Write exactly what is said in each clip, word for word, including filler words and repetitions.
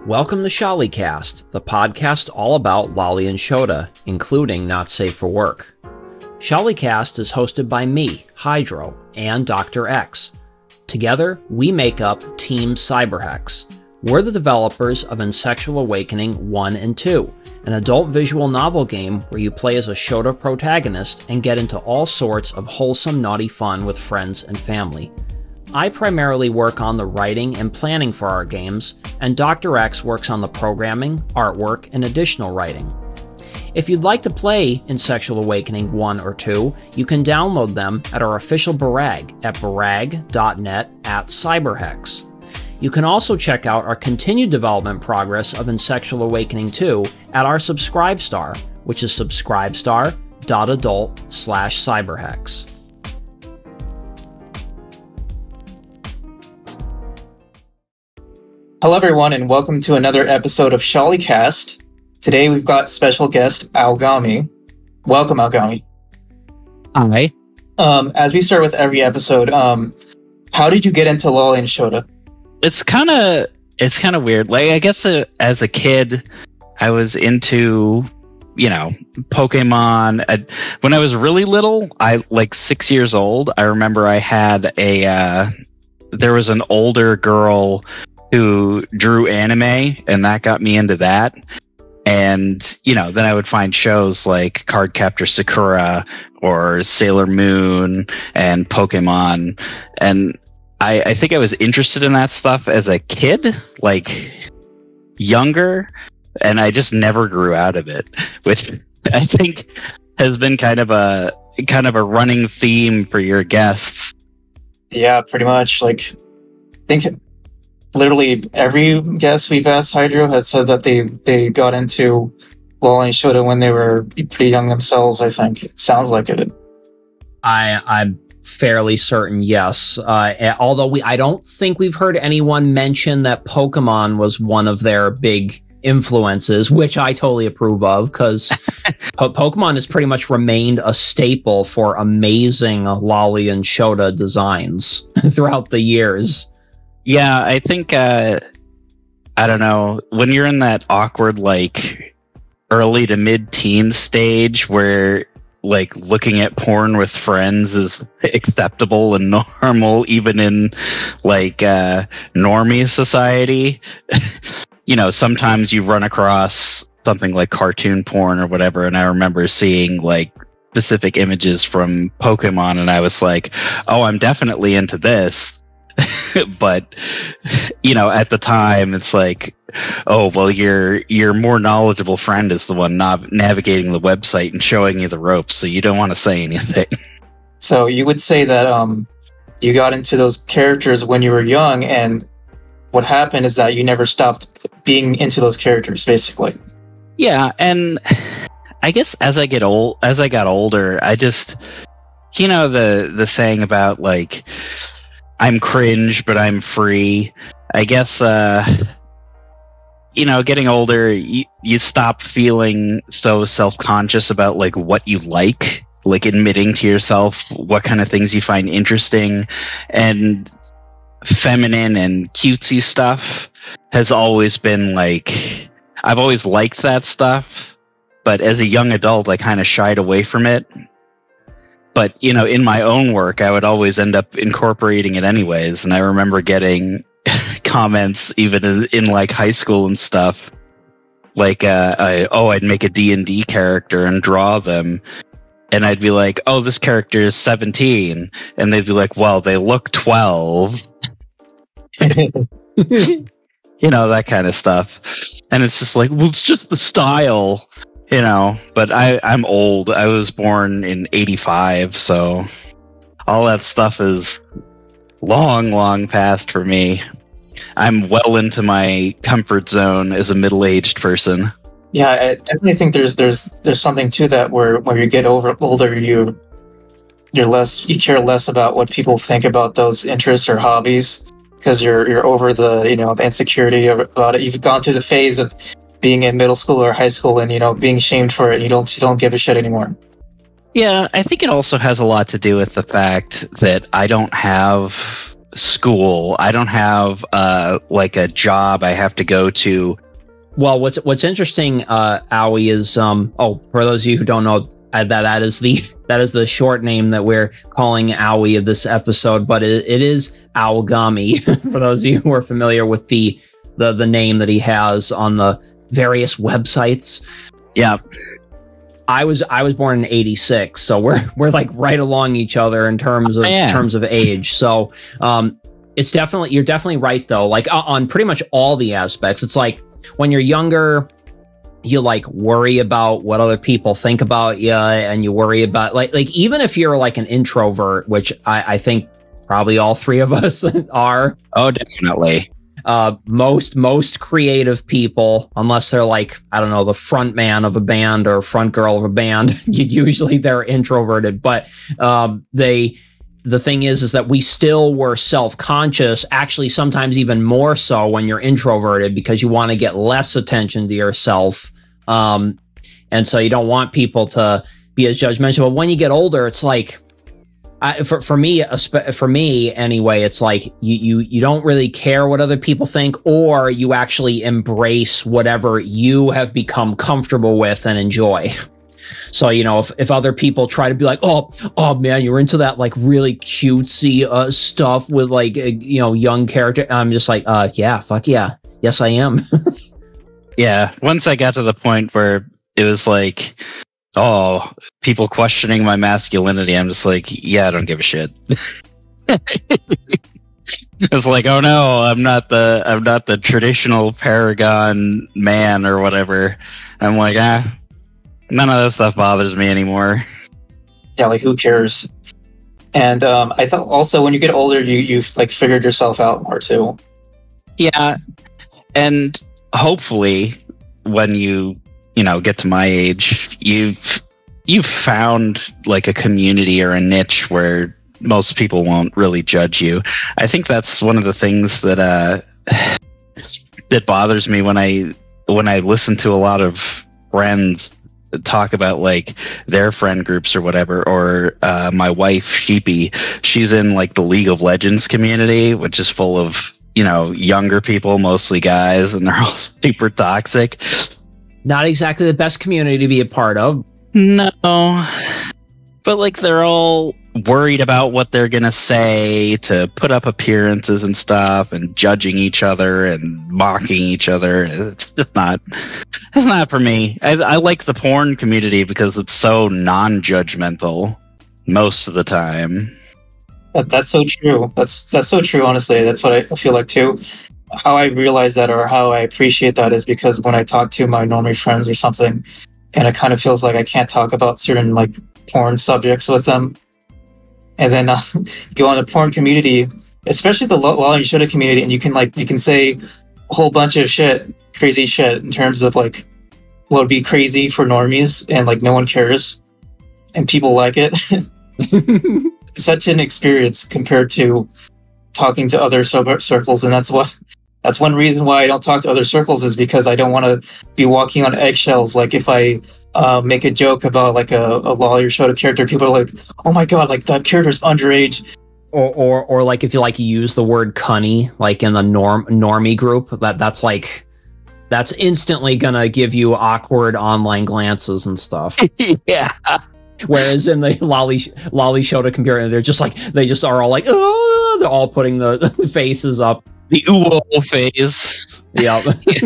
Welcome to Shollycast, the podcast all about Lolly and Shota, including Not Safe for Work. Shollycast is hosted by me, Hydro, and Doctor X. Together, we make up Team Cyberhex. We're the developers of Insexual Awakening one and two, an adult visual novel game where you play as a Shota protagonist and get into all sorts of wholesome, naughty fun with friends and family. I primarily work on the writing and planning for our games, and Doctor X works on the programming, artwork, and additional writing. If you'd like to play Insexual Awakening one or two, you can download them at our official Barag at barag dot net at cyberhex. You can also check out our continued development progress of Insexual Awakening two at our Subscribestar, which is subscribestar dot adult slash cyberhex. Hello everyone and welcome to another episode of Shollycast. Today we've got special guest Aogami. Welcome Aogami. Hi. Um, as we start with every episode, um, how did you get into Lolly and Shota? It's kind of it's kind of weird. Like I guess uh, as a kid, I was into, you know, Pokemon. I, when I was really little, I like six years old. I remember I had a uh, there was an older girl who drew anime, and that got me into that. And, you know, then I would find shows like Cardcaptor Sakura or Sailor Moon and Pokemon. And I, I think I was interested in that stuff as a kid, like younger, and I just never grew out of it, which I think has been kind of a kind of a running theme for your guests. Yeah, pretty much. Like, I think literally every guest we've asked Hydro has said that they, they got into Lolly and Shota when they were pretty young themselves, I think. It sounds like it. I, I'm fairly certain, yes. Uh, although we, I don't think we've heard anyone mention that Pokemon was one of their big influences, which I totally approve of, because po- Pokemon has pretty much remained a staple for amazing Lolly and Shota designs throughout the years. Yeah, I think, uh, I don't know, when you're in that awkward, like, early to mid-teen stage where, like, looking at porn with friends is acceptable and normal, even in, like, uh, normie society, you know, sometimes you run across something like cartoon porn or whatever, and I remember seeing, like, specific images from Pokemon, and I was like, oh, I'm definitely into this. But, you know, at the time, it's like, oh, well, your your more knowledgeable friend is the one nav- navigating the website and showing you the ropes, so you don't want to say anything. So you would say that um, you got into those characters when you were young, and what happened is that you never stopped being into those characters, basically. Yeah, and I guess as I get old, as I got older, I just, you know, the the saying about, like, I'm cringe, but I'm free. I guess, uh, you know, getting older, you, you stop feeling so self-conscious about, like, what you like, like admitting to yourself what kind of things you find interesting. And feminine and cutesy stuff has always been, like, I've always liked that stuff. But as a young adult, I kind of shied away from it. But, you know, in my own work, I would always end up incorporating it anyways. And I remember getting comments even in, in like high school and stuff. Like, uh, I, oh, I'd make a D and D character and draw them. And I'd be like, oh, this character is seventeen. And they'd be like, well, they look twelve. You know, that kind of stuff. And it's just like, well, it's just the style. You know, but I, I'm old. I was born in eighty-five, so all that stuff is long, long past for me. I'm well into my comfort zone as a middle-aged person. Yeah, I definitely think there's there's there's something to that where when you get over older, you you're less you care less about what people think about those interests or hobbies because you're you're over the you know the insecurity about it. You've gone through the phase of being in middle school or high school and, you know, being shamed for it. You don't, you don't give a shit anymore. Yeah, I think it also has a lot to do with the fact that I don't have school. I don't have uh, like a job I have to go to. Well, what's what's interesting, uh, Owie, is um. Oh, for those of you who don't know, uh, that that is the that is the short name that we're calling Owie of this episode, but it, it is Owgami. For those of you who are familiar with the the the name that he has on the various websites. Yeah. I was I was born in eighty-six, so we're we're like right along each other in terms of Yeah. terms of age. So um, it's definitely you're definitely right though. Like uh, on pretty much all the aspects, it's like when you're younger, you like worry about what other people think about you, and you worry about like like even if you're like an introvert, which I, I think probably all three of us are. Oh, definitely. Uh, most most creative people, unless they're like, I don't know, the front man of a band or front girl of a band, usually they're introverted. But um, they, the thing is, is that we still were self-conscious, actually sometimes even more so when you're introverted, because you want to get less attention to yourself. Um, and so you don't want people to be as judgmental. But when you get older, it's like, I, for for me, for me anyway, it's like you, you you don't really care what other people think, or you actually embrace whatever you have become comfortable with and enjoy. So, you know, if, if other people try to be like, oh, oh man, you're into that like really cutesy uh, stuff with like, a, you know, young character. I'm just like, uh, yeah, fuck yeah. Yes, I am. Yeah. Once I got to the point where it was like, oh, people questioning my masculinity, I'm just like, yeah, I don't give a shit. It's like, oh no, I'm not the I'm not the traditional paragon man or whatever. I'm like, ah, none of that stuff bothers me anymore. Yeah, like who cares? And um, I thought also when you get older, you you've like figured yourself out more too. Yeah, and hopefully when you you know get to my age, you've you've found like a community or a niche where most people won't really judge you. I think that's one of the things that uh that bothers me when I when I listen to a lot of friends talk about like their friend groups or whatever, or uh, my wife Sheepy, she's in like the League of Legends community, which is full of, you know, younger people, mostly guys, and they're all super toxic. Not exactly the best community to be a part of. No, but like they're all worried about what they're gonna say to put up appearances and stuff, and judging each other and mocking each other. It's just not. It's not for me. I, I like the porn community because it's so non-judgmental most of the time. That, that's so true. That's that's so true. Honestly, that's what I feel like too. How I realize that, or how I appreciate that, is because when I talk to my normie friends or something, and it kind of feels like I can't talk about certain like porn subjects with them, and then uh, go on the porn community, especially the Lolly Shota community, and you can like you can say a whole bunch of shit, crazy shit, in terms of like what would be crazy for normies, and like no one cares, and people like it. Such an experience compared to talking to other sub- circles, and that's what that's one reason why I don't talk to other circles, is because I don't want to be walking on eggshells. Like if I uh, make a joke about like a, a Lolly Shota character, people are like, "Oh my god, like that character's underage." Or, or, or like if you like use the word cunny, like in the norm normie group, that that's like that's instantly gonna give you awkward online glances and stuff. Yeah. Whereas in the Lolly Lolly Shota community, they're just like they just are all like, oh, they're all putting the, the faces up. The ooh face. Yeah.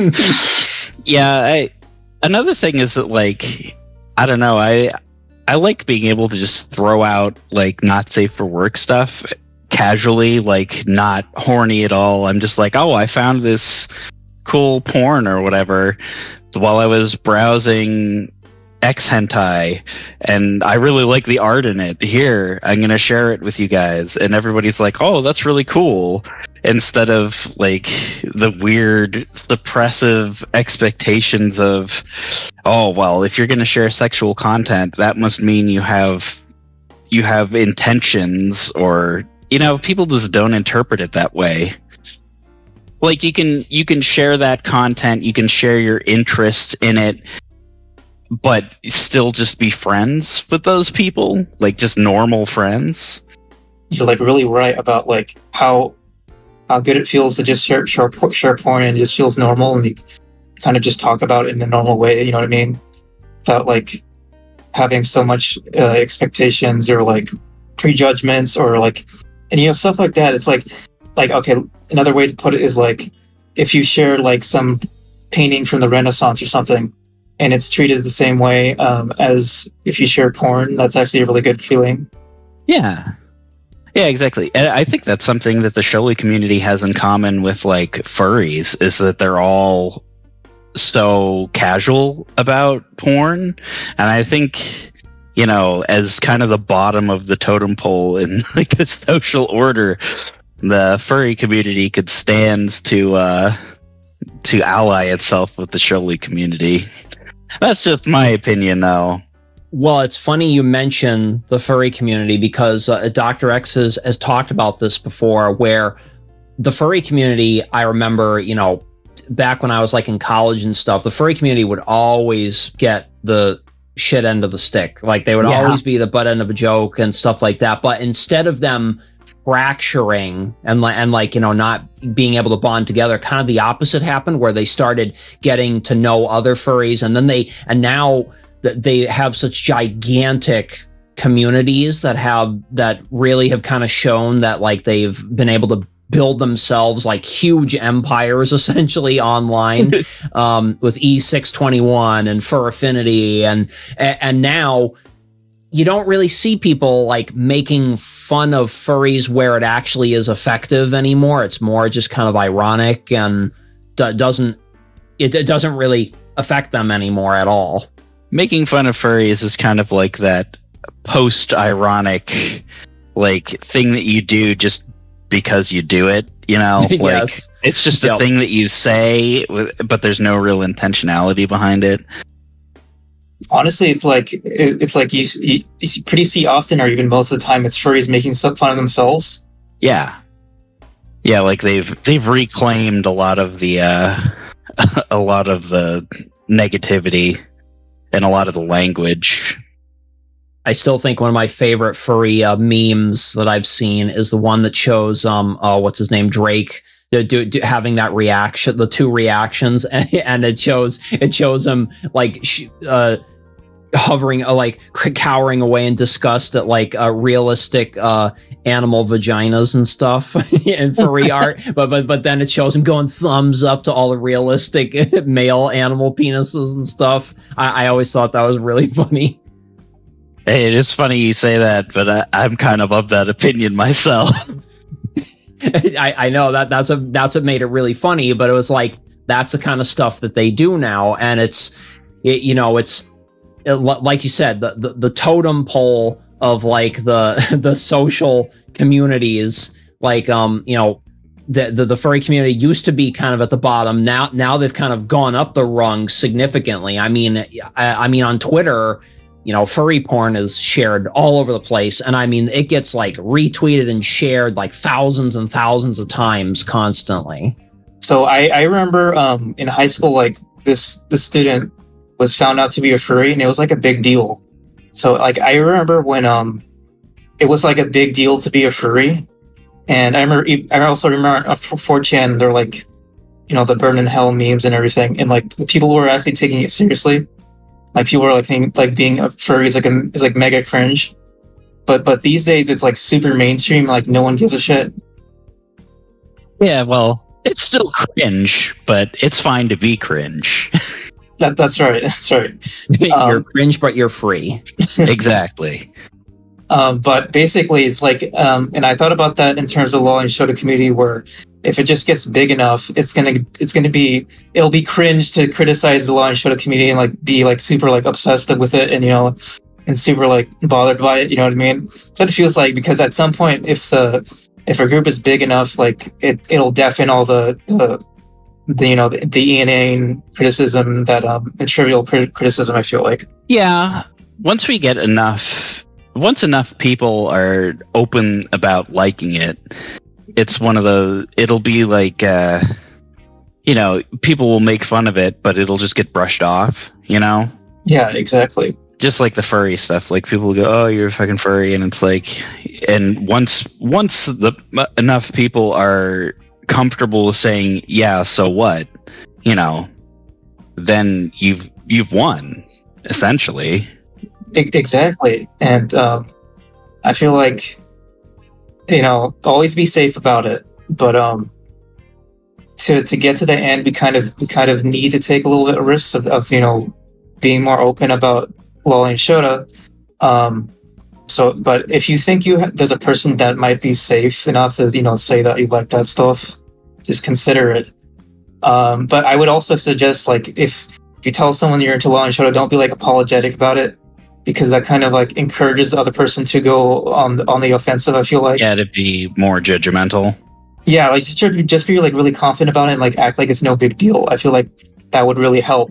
Yeah. I, another thing is that like I don't know. I I like being able to just throw out like not safe for work stuff casually, like not horny at all. I'm just like, oh, I found this cool porn or whatever while I was browsing X hentai, and I really like the art in it. Here, I'm gonna share it with you guys, and everybody's like, "Oh, that's really cool," instead of like the weird suppressive expectations of, "Oh, well, if you're gonna share sexual content, that must mean you have you have intentions," or you know, people just don't interpret it that way. Like you can you can share that content, you can share your interests in it, but still just be friends with those people, like just normal friends. you're like really right about like how how good it feels to just share share, share porn and it just feels normal, and you kind of just talk about it in a normal way. You know what I mean? Without like having so much uh, expectations or like prejudgments or like, and you know, stuff like that. It's like like okay, another way to put it is like if you share like some painting from the Renaissance or something, and it's treated the same way um, as if you share porn, that's actually a really good feeling. Yeah. Yeah, exactly. And I think that's something that the Sholy community has in common with like furries, is that they're all so casual about porn. And I think, you know, as kind of the bottom of the totem pole in like the social order, the furry community could stand to uh, to ally itself with the Sholy community. That's just my opinion, though. Well, it's funny you mention the furry community because uh, Doctor X has, has talked about this before, where the furry community, I remember, you know, back when I was like in college and stuff, the furry community would always get the shit end of the stick. Like they would yeah. always be the butt end of a joke and stuff like that. But instead of them fracturing and like and like you know not being able to bond together, kind of the opposite happened, where they started getting to know other furries, and then they and now that they have such gigantic communities that have that really have kind of shown that like they've been able to build themselves like huge empires essentially online um, with E six twenty-one and Fur Affinity, and and now you don't really see people like making fun of furries where it actually is effective anymore. It's more just kind of ironic, and d- doesn't it, it doesn't really affect them anymore at all. Making fun of furries is kind of like that post-ironic like thing that you do just because you do it, you know? Like, yes. It's just a yep. thing that you say, but there's no real intentionality behind it. Honestly, it's like it, it's like you, you you pretty see often, or even most of the time, it's furries making some fun of themselves. Yeah, yeah, like they've they've reclaimed a lot of the uh, a lot of the negativity and a lot of the language. I still think one of my favorite furry uh, memes that I've seen is the one that shows um uh, what's his name Drake do, do, do, having that reaction, the two reactions, and, and it shows it shows him like sh- uh hovering uh, like cowering away in disgust at like uh, realistic uh animal vaginas and stuff in furry art, but but but then it shows him going thumbs up to all the realistic male animal penises and stuff. I, I always thought that was really funny. Hey, it is funny you say that, but I, I'm kind of of that opinion myself. I, I know that that's a that's what made it really funny, but it was like that's the kind of stuff that they do now, and it's it, you know it's it, like you said, the, the the totem pole of like the the social communities, like um you know the, the the furry community used to be kind of at the bottom. Now now they've kind of gone up the rung significantly. I mean I, I mean on Twitter, you know, furry porn is shared all over the place. And I mean, it gets like retweeted and shared like thousands and thousands of times constantly. So I, I remember um, in high school, like this, this student was found out to be a furry, and it was like a big deal. So like, I remember when um, it was like a big deal to be a furry. And I remember, I also remember on four chan, they're like, you know, the burn in hell memes and everything. And like the people who were actually taking it seriously. Like people are like thinking, like being a furry is like a, is like mega cringe, but but these days it's like super mainstream. Like no one gives a shit. Yeah, well, it's still cringe, but it's fine to be cringe. that that's right. That's right. Um, you're cringe, but you're free. Exactly. Um, but basically, it's like, um, and I thought about that in terms of the Lolly and Shota community, where if it just gets big enough, it's gonna it's gonna be it'll be cringe to criticize the Lolly and Shota community and like be like super like obsessed with it, and you know, and super like bothered by it. You know what I mean? So it feels like, because at some point, if the if a group is big enough, like it it'll deafen all the the, the you know the, the inane criticism that um the trivial crit- criticism. I feel like. Yeah, once we get enough. Once enough people are open about liking it, it's one of the, it'll be like, uh, you know, people will make fun of it, but it'll just get brushed off, you know? Yeah, exactly. just like the furry stuff, like people go, "Oh, you're a fucking furry," and it's like, and once once the enough people are comfortable with saying, "Yeah, so what," you know, then you've you've won essentially. E- Exactly, and um, I feel like, you know, always be safe about it. But um, to to get to the end, we kind of we kind of need to take a little bit of risks of, of you know being more open about Lolly and Shota. Um, so, but if you think you ha- there's a person that might be safe enough to you know say that you like that stuff, just consider it. Um, but I would also suggest, like, if if you tell someone you're into Lolly and Shota, don't be like apologetic about it, because that kind of like encourages the other person to go on the, on the offensive. I feel like, Yeah, to be more judgmental. yeah, like just just be like really confident about it and like act like it's no big deal. I feel like that would really help.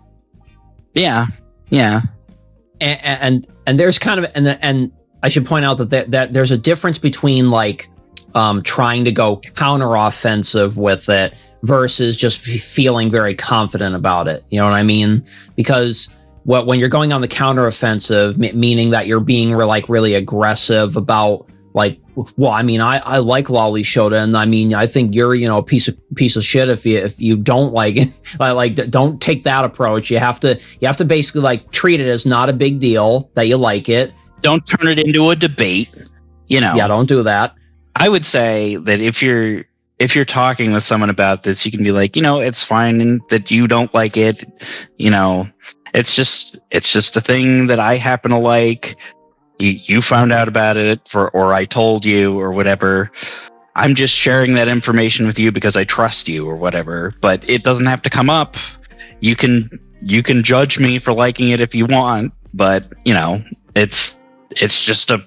Yeah, yeah. And and, and there's kind of and the, and I should point out that, that that there's a difference between like um, trying to go counter-offensive with it versus just f- feeling very confident about it. You know what I mean? Because what when you're going on the counter-offensive, m- meaning that you're being re- like really aggressive about like, well, I mean, I, I like Lolly Shota, and I mean, I think you're, you know, a piece of piece of shit if you if you don't like it. Like, don't take that approach. You have to you have to basically like treat it as not a big deal that you like it. Don't turn it into a debate. You know. Yeah, don't do that. I would say that if you're if you're talking with someone about this, you can be like, you know, it's fine that you don't like it. You know, it's just it's just a thing that I happen to like. You, you found out about it for, or I told you, or whatever. I'm just sharing that information with you because I trust you, or whatever. But it doesn't have to come up. You can you can judge me for liking it if you want, but you know, it's it's just a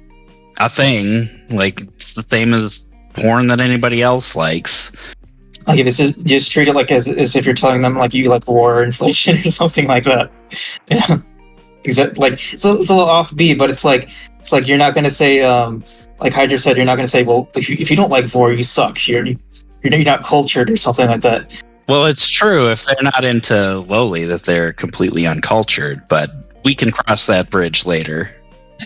a thing, like the same as porn that anybody else likes. Like if it's just, just treat it like as as if you're telling them like you like war or inflation or something like that. Yeah. Exactly. Like it's a, it's a little offbeat, but it's like it's like you're not going to say, um, like Hydra said, you're not going to say, well, if you, if you don't like vor, you suck. You're you're not cultured or something like that. Well, it's true if they're not into Loli that they're completely uncultured, but we can cross that bridge later.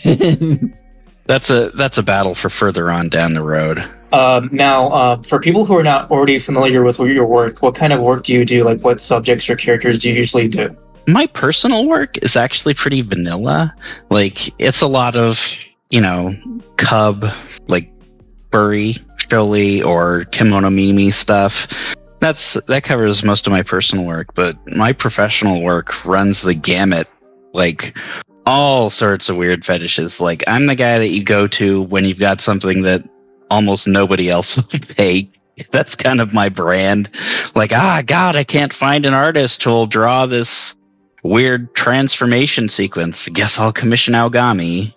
That's a that's a battle for further on down the road. Um, now, uh, for people who are not already familiar with your work, what kind of work do you do? Like, what subjects or characters do you usually do? My personal work is actually pretty vanilla. Like, it's a lot of, you know, cub, like furry, showy, or kimono mimi stuff. That's that covers most of my personal work, but my professional work runs the gamut, like all sorts of weird fetishes. Like, I'm the guy that you go to when you've got something that almost nobody else would take. That's kind of my brand. Like, ah, God, I can't find an artist who'll draw this weird transformation sequence. Guess I'll commission Aogami.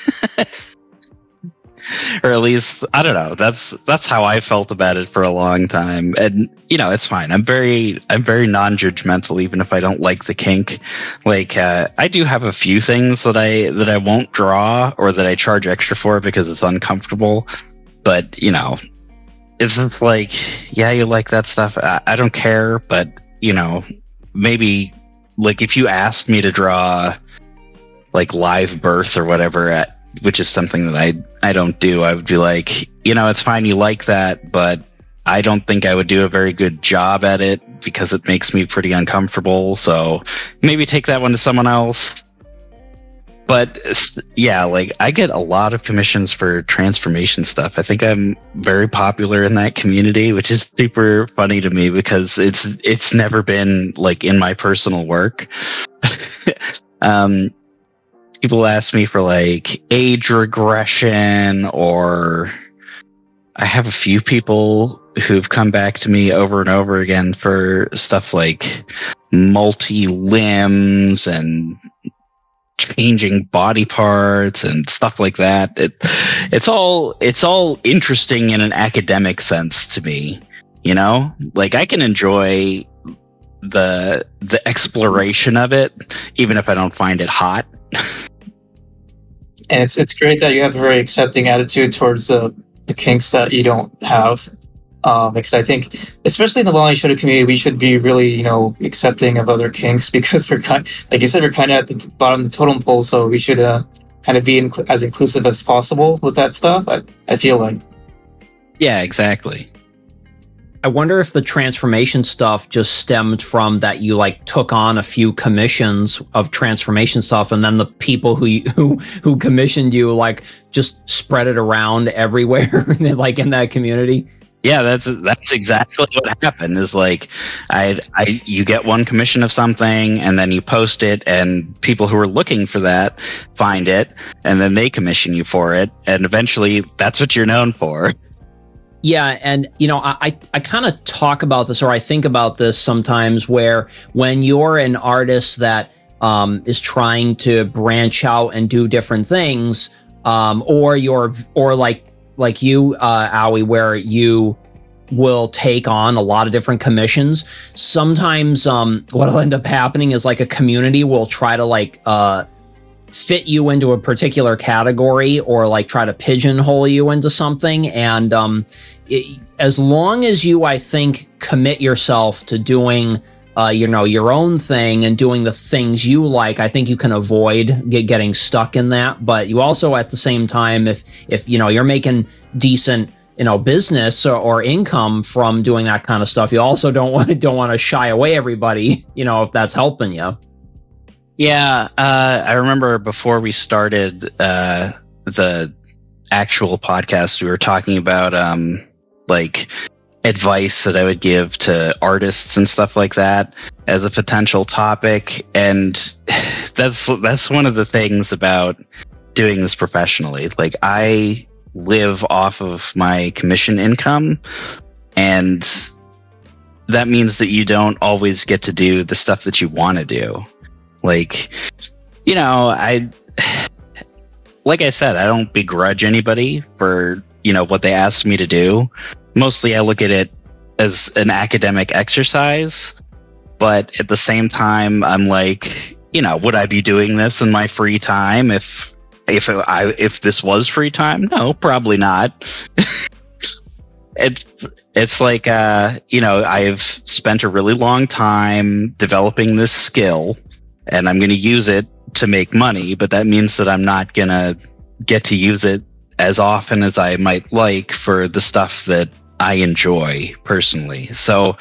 Or at least, I don't know. That's that's how I felt about it for a long time. And you know, it's fine. I'm very I'm very non-judgmental, even if I don't like the kink. Like uh, I do have a few things that I that I won't draw or that I charge extra for because it's uncomfortable. But you know, it's just like, yeah, you like that stuff. I, I don't care. But you know, maybe like if you asked me to draw like live birth or whatever at which is something that I I don't do, I would be like, you know, it's fine, you like that, but I don't think I would do a very good job at it because it makes me pretty uncomfortable. So maybe take that one to someone else. But yeah, like I get a lot of commissions for transformation stuff. I think I'm very popular in that community, which is super funny to me because it's it's never been like in my personal work. um People ask me for like age regression, or I have a few people who've come back to me over and over again for stuff like multi-limbs and changing body parts and stuff like that. It, it's all it's all interesting in an academic sense to me, you know? Like I can enjoy the the exploration of it, even if I don't find it hot. And it's it's great that you have a very accepting attitude towards the, the kinks that you don't have. Um, because I think, especially in the Lolly Shoda community, we should be really, you know, accepting of other kinks because we're kind, like you said, we're kind of at the t- bottom of the totem pole, so we should uh, kind of be inc- as inclusive as possible with that stuff. I, I feel like. Yeah, exactly. I wonder if the transformation stuff just stemmed from that you like took on a few commissions of transformation stuff, and then the people who you, who who commissioned you like just spread it around everywhere, like in that community. Yeah, that's that's exactly what happened. Is like, I I you get one commission of something, and then you post it, and people who are looking for that find it, and then they commission you for it, and eventually that's what you're known for. Yeah, and you know, I I, I kind of talk about this, or I think about this sometimes, where when you're an artist that um, is trying to branch out and do different things, um, or you're or like. like you, uh, Aoi, where you will take on a lot of different commissions. Sometimes um, what'll end up happening is like a community will try to like uh, fit you into a particular category or like try to pigeonhole you into something. And um, it, as long as you, I think, commit yourself to doing Uh, you know, your own thing and doing the things you like, I think you can avoid get, getting stuck in that. But you also, at the same time, if if you know you're making decent, you know, business or, or income from doing that kind of stuff, you also don't want to don't want to shy away everybody, you know, if that's helping you. Yeah, uh, I remember before we started uh, the actual podcast, we were talking about um, like. advice that I would give to artists and stuff like that as a potential topic, and that's that's one of the things about doing this professionally. Like, I live off of my commission income, and that means that you don't always get to do the stuff that you want to do. Like, you know, I like I said, I don't begrudge anybody for, you know, what they asked me to do. Mostly I look at it as an academic exercise, but at the same time, I'm like, you know, would I be doing this in my free time if if I if this was free time? No, probably not. it it's like uh, you know, I've spent a really long time developing this skill, and I'm going to use it to make money, but that means that I'm not going to get to use it as often as I might like for the stuff that I enjoy personally. So,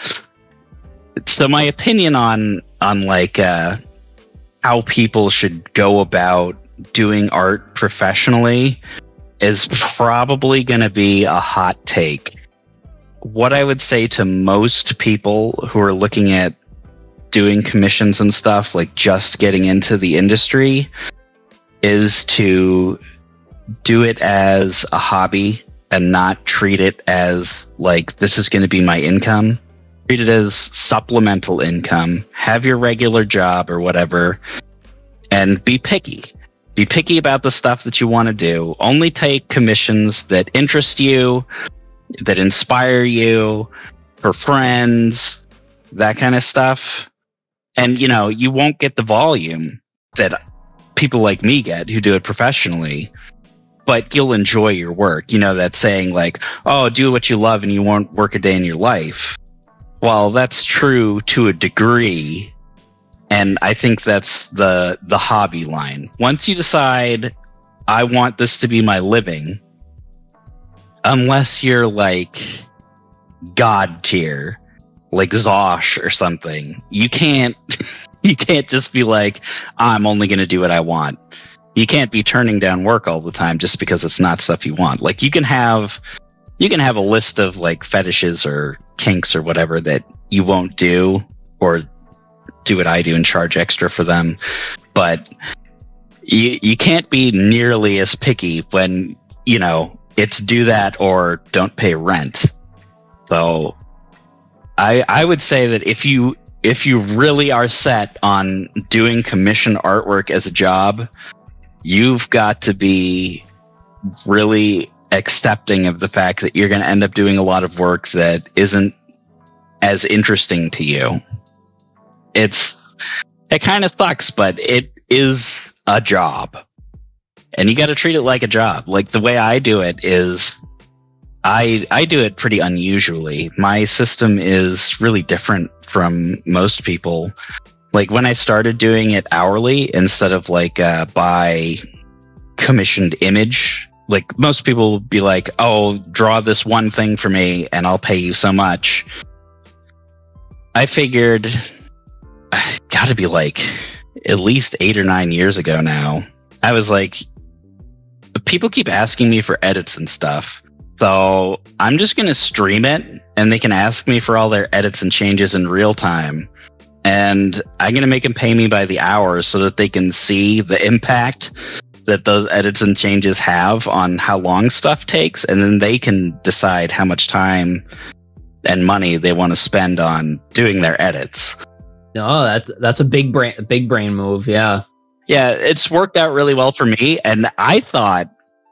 so my opinion on on like uh, how people should go about doing art professionally is probably going to be a hot take. What I would say to most people who are looking at doing commissions and stuff, like just getting into the industry, is to do it as a hobby and not treat it as like, this is going to be my income. Treat it as supplemental income. Have your regular job or whatever, and be picky. Be picky about the stuff that you want to do. Only take commissions that interest you, that inspire you, for friends, that kind of stuff. And, you know, you won't get the volume that people like me get who do it professionally, but you'll enjoy your work. You know, that saying like, oh, do what you love and you won't work a day in your life. Well, that's true to a degree. And I think that's the the hobby line. Once you decide, I want this to be my living, unless you're like God tier, like Zosh or something, you can't you can't just be like, I'm only going to do what I want. You can't be turning down work all the time just because it's not stuff you want. Like, you can have you can have a list of like fetishes or kinks or whatever that you won't do, or do what I do and charge extra for them. But you you can't be nearly as picky when, you know, it's do that or don't pay rent. So I I would say that if you if you really are set on doing commission artwork as a job, you've got to be really accepting of the fact that you're going to end up doing a lot of work that isn't as interesting to you. It's it kind of sucks, but it is a job, and you got to treat it like a job. Like, the way I do it is, I I do it pretty unusually. My system is really different from most people. Like when I started doing it hourly instead of like uh, by commissioned image, like most people would be like, "Oh, draw this one thing for me, and I'll pay you so much." I figured, got to be like at least eight or nine years ago now. I was like, people keep asking me for edits and stuff. So I'm just going to stream it and they can ask me for all their edits and changes in real time. And I'm going to make them pay me by the hour so that they can see the impact that those edits and changes have on how long stuff takes. And then they can decide how much time and money they want to spend on doing their edits. No, that's, that's a big brain, big brain move. Yeah. Yeah. It's worked out really well for me. And I thought,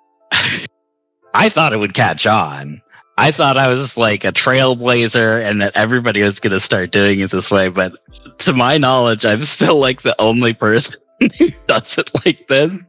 I thought it would catch on. I thought I was like a trailblazer and that everybody was going to start doing it this way. But to my knowledge, I'm still like the only person who does it like this.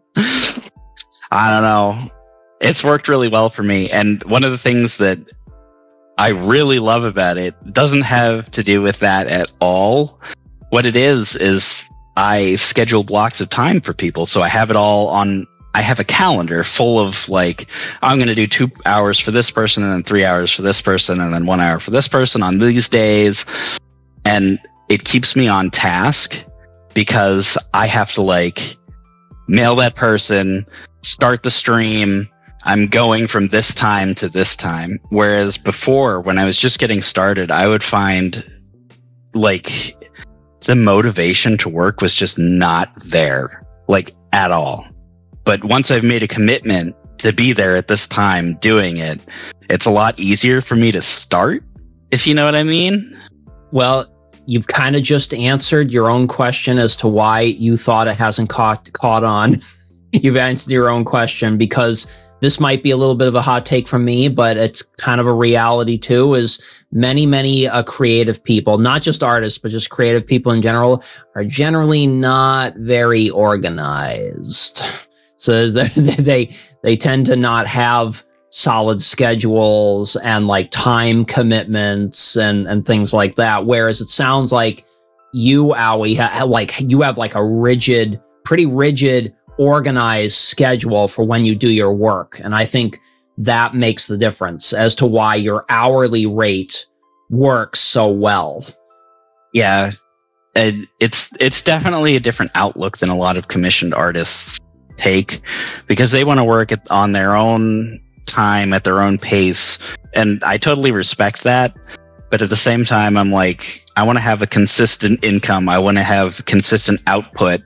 I don't know. It's worked really well for me. And one of the things that I really love about it doesn't have to do with that at all. What it is, is I schedule blocks of time for people. So I have it all on. I have a calendar full of like, I'm going to do two hours for this person and then three hours for this person and then one hour for this person on these days. And it keeps me on task because I have to like mail that person, start the stream. I'm going from this time to this time. Whereas before, when I was just getting started, I would find like the motivation to work was just not there, like at all. But once I've made a commitment to be there at this time doing it, it's a lot easier for me to start, if you know what I mean. Well, you've kind of just answered your own question as to why you thought it hasn't caught caught on. You've answered your own question, because this might be a little bit of a hot take from me, but it's kind of a reality too, is many, many uh, creative people, not just artists, but just creative people in general, are generally not very organized. So they, they they tend to not have solid schedules and like time commitments and, and things like that. Whereas it sounds like you, Owie, ha, like you have like a rigid, pretty rigid, organized schedule for when you do your work. And I think that makes the difference as to why your hourly rate works so well. Yeah, it, it's it's definitely a different outlook than a lot of commissioned artists take, because they want to work at, on their own time at their own pace, and I totally respect that. But at the same time, I'm like, I want to have a consistent income. I want to have consistent output.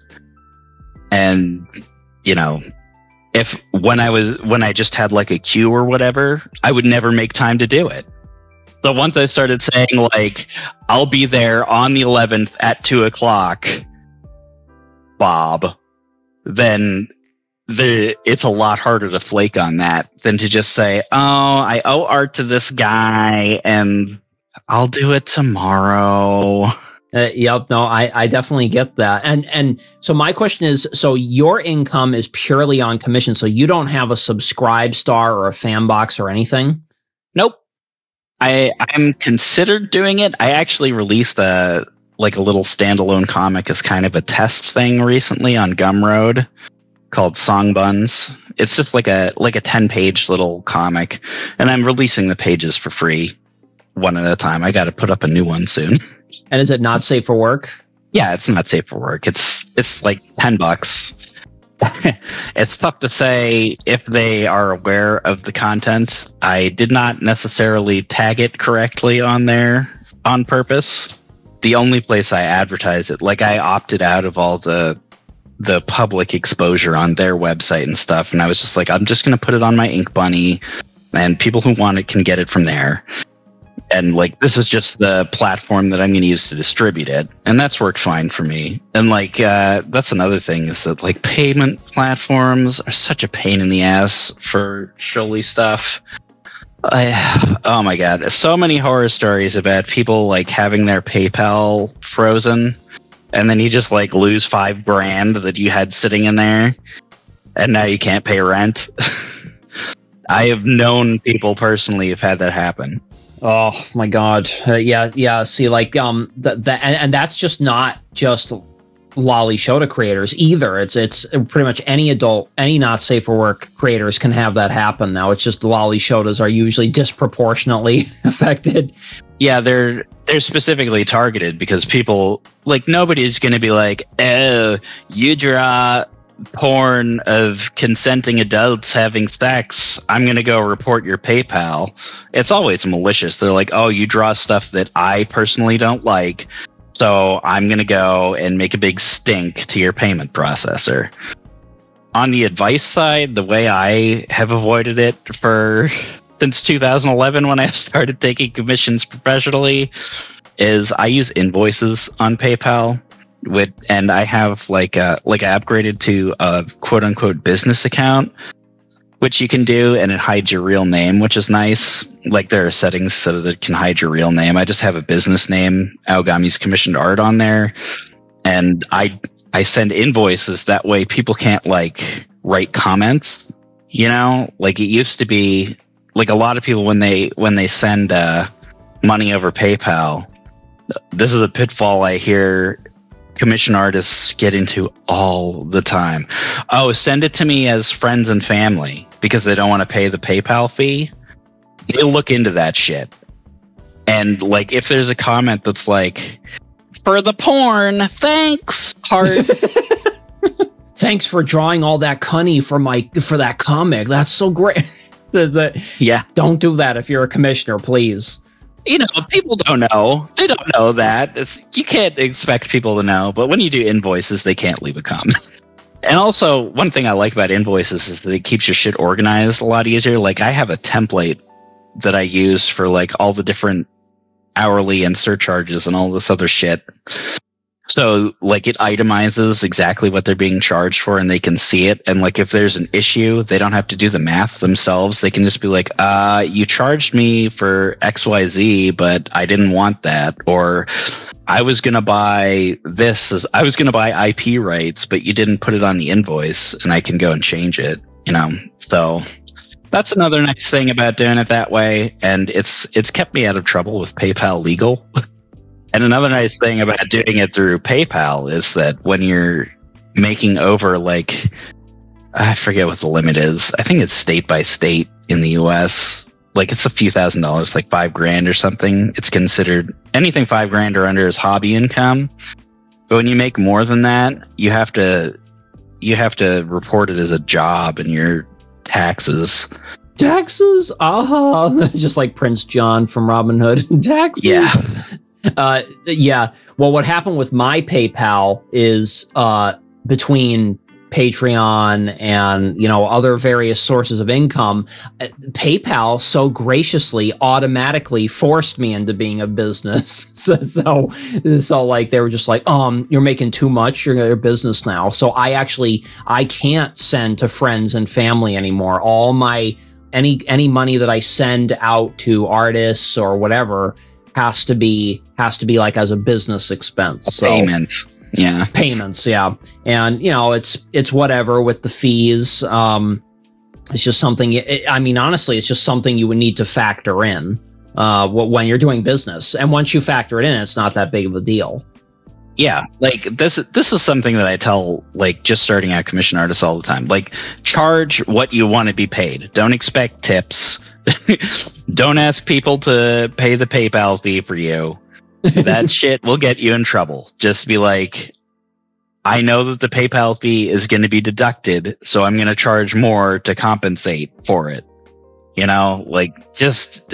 And you know, if when I was when I just had like a queue or whatever, I would never make time to do it. So once I started saying like, I'll be there on the eleventh at two o'clock, Bob, then the it's a lot harder to flake on that than to just say, oh, I owe art to this guy and I'll do it tomorrow. Uh, yep, no, I, I definitely get that. And and so my question is, so your income is purely on commission, so you don't have a Subscribe Star or a Fanbox or anything? Nope. I I'm considered doing it. I actually released a like a little standalone comic as kind of a test thing recently on Gumroad, called Song Buns. It's just like a like a ten page little comic, and I'm releasing the pages for free one at a time. I got to put up a new one soon. And is it not safe for work? Yeah, it's not safe for work. It's it's like ten bucks. It's tough to say if they are aware of the content. I did not necessarily tag it correctly on there on purpose. The only place I advertise it, like I opted out of all the the public exposure on their website and stuff, and I was just like, I'm just going to put it on my Ink Bunny, and people who want it can get it from there. And like, this is just the platform that I'm going to use to distribute it, and that's worked fine for me. And like, uh, that's another thing, is that like payment platforms are such a pain in the ass for Sholy stuff. I, oh my god, so many horror stories about people like having their PayPal frozen, and then you just like lose five grand that you had sitting in there, and now you can't pay rent. I have known people personally who've had that happen. Oh my God. Uh, yeah. Yeah. See, like, um, that, that, and, and that's just not just Lolly Shota creators either. It's, it's pretty much any adult, any not safe for work creators can have that happen now. It's just Lolly Shotas are usually disproportionately affected. Yeah. They're, they're specifically targeted because people, like, nobody's going to be like, oh, you draw porn of consenting adults having sex, I'm going to go report your PayPal. It's always malicious. They're like, oh, you draw stuff that I personally don't like, so I'm going to go and make a big stink to your payment processor. On the advice side, the way I have avoided it for since two thousand eleven when I started taking commissions professionally is I use invoices on PayPal. With and I have like a like I upgraded to a quote unquote business account, which you can do, and it hides your real name, which is nice. Like there are settings so that it can hide your real name. I just have a business name, Aogami's Commissioned Art, on there, and I I send invoices that way. People can't like write comments, you know. Like it used to be, like a lot of people when they when they send uh, money over PayPal. This is a pitfall I hear commission artists get into all the time. Oh, send it to me as friends and family because they don't want to pay the PayPal fee. They look into that shit. And like if there's a comment that's like, for the porn, thanks, heart. Thanks for drawing all that cunny for my for that comic. That's so great. Yeah. Don't do that if you're a commissioner, please. You know, people don't know. They don't know that. It's, you can't expect people to know. But when you do invoices, they can't leave a comment. And also, one thing I like about invoices is that it keeps your shit organized a lot easier. Like, I have a template that I use for, like, all the different hourly and surcharges and all this other shit. So, like, it itemizes exactly what they're being charged for, and they can see it. And, like, if there's an issue, they don't have to do the math themselves. They can just be like, uh, you charged me for X Y Z, but I didn't want that. Or I was going to buy this. As, I was going to buy I P rights, but you didn't put it on the invoice, and I can go and change it, you know? So that's another nice thing about doing it that way. And it's it's kept me out of trouble with PayPal Legal. And another nice thing about doing it through PayPal is that when you're making over, like, I forget what the limit is. I think it's state by state in the U S. Like, it's a few thousand dollars, like five grand or something. It's considered anything five grand or under is hobby income. But when you make more than that, you have to you have to report it as a job in your taxes. Taxes? Aha! Just like Prince John from Robin Hood. Taxes? Yeah. Uh, yeah. Well, what happened with my PayPal is uh, between Patreon and, you know, other various sources of income, PayPal so graciously automatically forced me into being a business. so, so, so like they were just like, um, you're making too much. You're a business now. So I actually I can't send to friends and family anymore. All my any any money that I send out to artists or whatever has to be has to be like as a business expense. A so, payment. Yeah. Payments, yeah. And you know, it's it's whatever with the fees. Um it's just something it, I mean, honestly, it's just something you would need to factor in uh when you're doing business. And once you factor it in, it's not that big of a deal. Yeah, like this this is something that I tell like just starting out commission artists all the time. Like, charge what you want to be paid. Don't expect tips. Don't ask people to pay the PayPal fee for you. That shit will get you in trouble. Just be like, I know that the PayPal fee is going to be deducted, so I'm going to charge more to compensate for it. You know, like just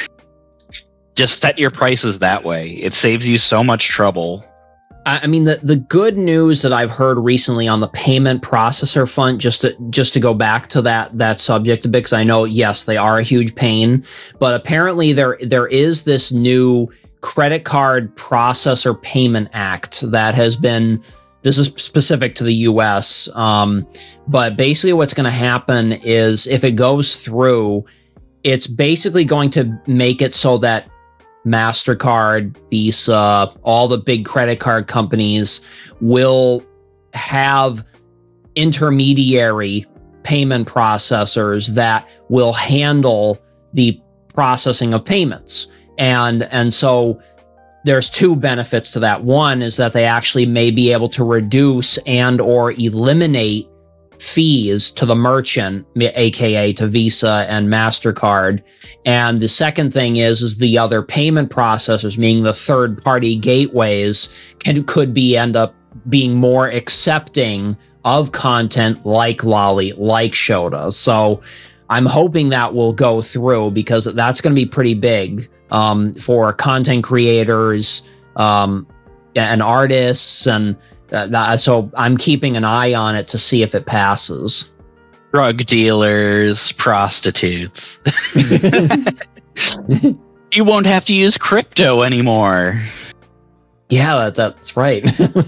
just set your prices that way. It saves you so much trouble. I mean, the, the good news that I've heard recently on the payment processor front, just to just to go back to that that subject a bit, because I know, yes, they are a huge pain, but apparently there there is this new credit card processor payment act that has been, this is specific to the U S, um, but basically what's going to happen is if it goes through, it's basically going to make it so that MasterCard, Visa, all the big credit card companies will have intermediary payment processors that will handle the processing of payments. And, and so there's two benefits to that. One is that they actually may be able to reduce and or eliminate fees to the merchant, aka to Visa and MasterCard. And the second thing is, is the other payment processors, meaning the third-party gateways, can could be end up being more accepting of content like Lolly, like Shota. So I'm hoping that will go through, because that's going to be pretty big um, for content creators um, and artists, and uh, that, so I'm keeping an eye on it to see if it passes. Drug dealers, prostitutes. You won't have to use crypto anymore. Yeah, that, that's right.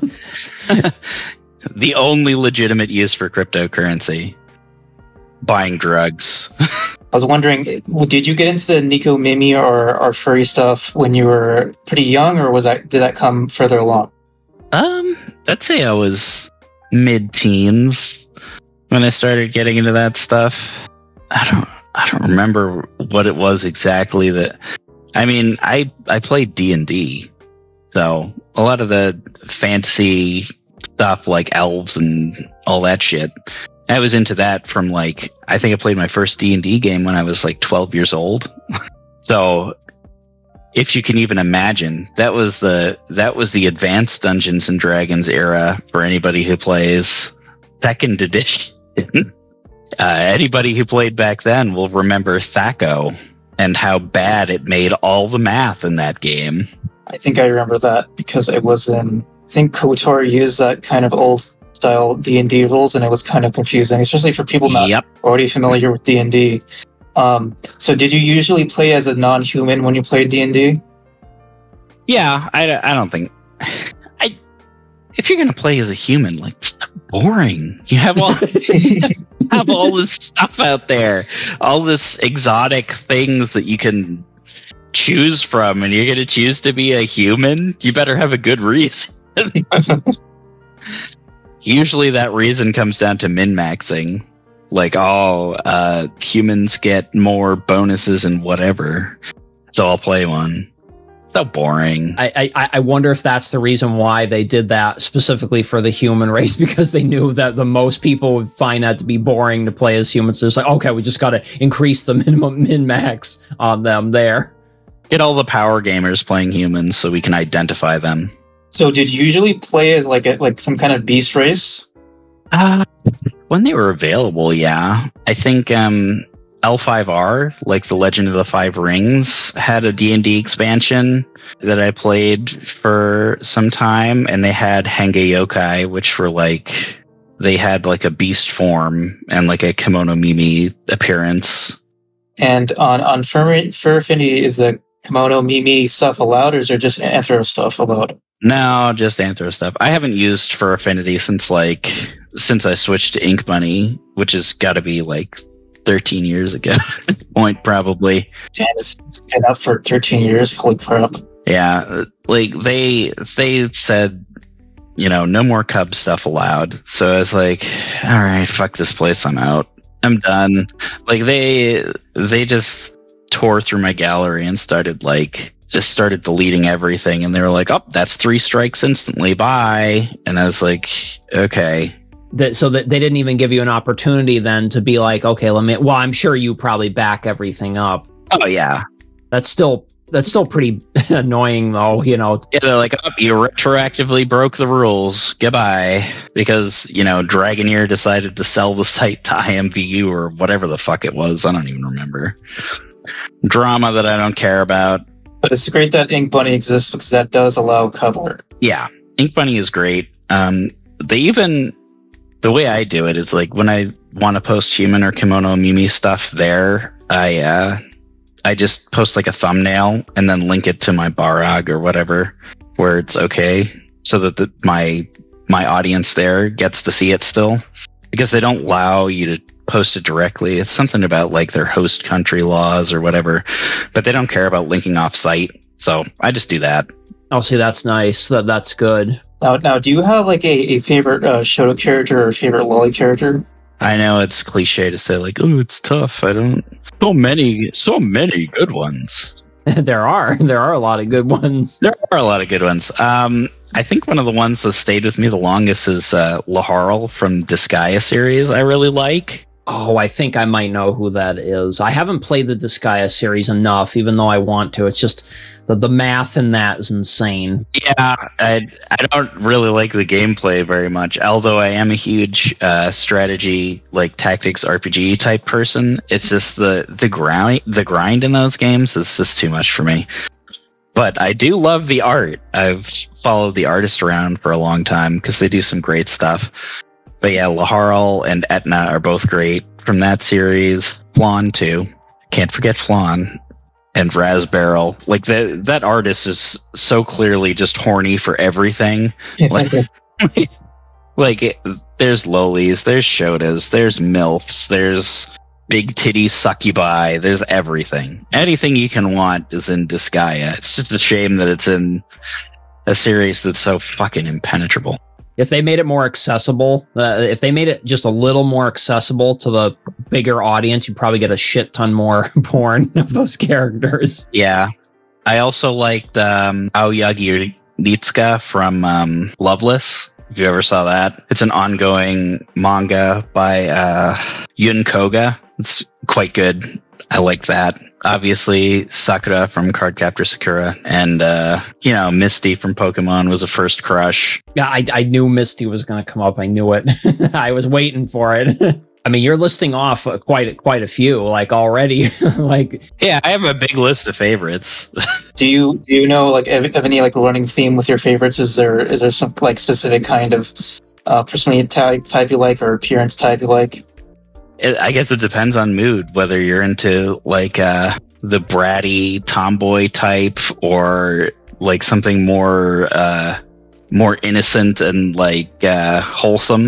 The only legitimate use for cryptocurrency. Buying drugs. I was wondering, did you get into the Nico Mimi or, or furry stuff when you were pretty young, or was that did that come further along? Um, I'd say I was mid-teens when I started getting into that stuff. I don't I don't remember what it was exactly that. I mean, I I played D and D, so a lot of the fantasy stuff like elves and all that shit, I was into that from like, I think I played my first D and D game when I was like twelve years old. So if you can even imagine, that was the that was the advanced Dungeons and Dragons era for anybody who plays second edition. uh, anybody who played back then will remember Thaco and how bad it made all the math in that game. I think I remember that because it was in, I think KOTOR used that kind of old style D and D rules, and it was kind of confusing, especially for people not Yep. already familiar with D and D. Um, so did you usually play as a non-human when you played D and D? Yeah, I, I don't think... I If you're going to play as a human, like, boring. You have all, have all this stuff out there. All this exotic things that you can choose from, and you're going to choose to be a human? You better have a good reason. Usually that reason comes down to min-maxing. Like, oh, uh, humans get more bonuses and whatever, so I'll play one. So boring. I, I I wonder if that's the reason why they did that specifically for the human race, because they knew that the most people would find that to be boring to play as humans. So it's like, okay, we just got to increase the minimum min-max on them there. Get all the power gamers playing humans so we can identify them. So did you usually play as like a, like some kind of beast race? Uh, when they were available, yeah. I think um, L five R, like the Legend of the Five Rings, had a D and D expansion that I played for some time, and they had Henge Yokai, which were like, they had like a beast form and like a Kimono Mimi appearance. And on, on Fur, Fur Affinity, is the Kimono Mimi stuff allowed, or is there just Anthro stuff allowed? No, just Anthro stuff. I haven't used Fur Affinity since like since I switched to Ink Bunny, which has got to be like thirteen years ago. Point probably. Damn, it's, it's been up for thirteen years. Holy crap! Yeah, like they they said, you know, no more Cub stuff allowed. So I was like, all right, fuck this place. I'm out. I'm done. Like they they just tore through my gallery and started like. just started deleting everything, and they were like, oh, that's three strikes instantly, bye. And I was like, okay. That, so that they didn't even give you an opportunity then to be like, okay, let me, well, I'm sure you probably back everything up. Oh yeah. That's still, that's still pretty annoying though, you know. Yeah, they're like, oh, you retroactively broke the rules, goodbye. Because, you know, Dragoneer decided to sell the site to I M V U or whatever the fuck it was. I don't even remember. Drama that I don't care about. But it's great that Ink Bunny exists, because that does allow cover. Yeah, Ink Bunny is great. Um, they even, the way I do it is like when I want to post human or Kimono Mimi stuff there, I uh, I just post like a thumbnail and then link it to my Barag or whatever, where it's okay, so that the, my my audience there gets to see it still, because they don't allow you to post it directly. It's something about like their host country laws or whatever, but they don't care about linking off site. So I just do that. Oh, see, that's nice. That that's good. Now, now, do you have like a, a favorite uh, Shoto character or favorite Lolly character? I know it's cliche to say like, oh, it's tough. I don't so many so many good ones. There are. There are a lot of good ones. There are a lot of good ones. Um, I think one of the ones that stayed with me the longest is uh, Laharl from Disgaea series. I really like. Oh, I think I might know who that is. I haven't played the Disgaea series enough, even though I want to. It's just the, the math in that is insane. Yeah, I, I don't really like the gameplay very much, although I am a huge uh, strategy, like tactics R P G type person. It's just the, the, grind, the grind in those games is just too much for me. But I do love the art. I've followed the artist around for a long time because they do some great stuff. But yeah, Laharl and Etna are both great from that series. Flan too. Can't forget Flan. And Razbarrel. Like that that artist is so clearly just horny for everything. Like, like it, there's lolis, there's shotas, there's milfs, there's big titty succubi, there's everything. Anything you can want is in Disgaea. It's just a shame that it's in a series that's so fucking impenetrable. If they made it more accessible, uh, if they made it just a little more accessible to the bigger audience, you'd probably get a shit ton more porn of those characters. Yeah. I also liked um, Aoyagi Nitsuka from um, Loveless, if you ever saw that. It's an ongoing manga by uh, Yun Koga. It's quite good. I like that. Obviously, Sakura from Cardcaptor Sakura, and uh, you know, Misty from Pokemon was a first crush. Yeah, I, I knew Misty was going to come up. I knew it. I was waiting for it. I mean, you're listing off quite quite a few, like already. Like, yeah, I have a big list of favorites. do you do you know like of, of any like running theme with your favorites? Is there is there some like specific kind of uh, personality type type you like or appearance type you like? It, I guess it depends on mood, whether you're into like uh, the bratty tomboy type or like something more uh, more innocent and like uh, wholesome.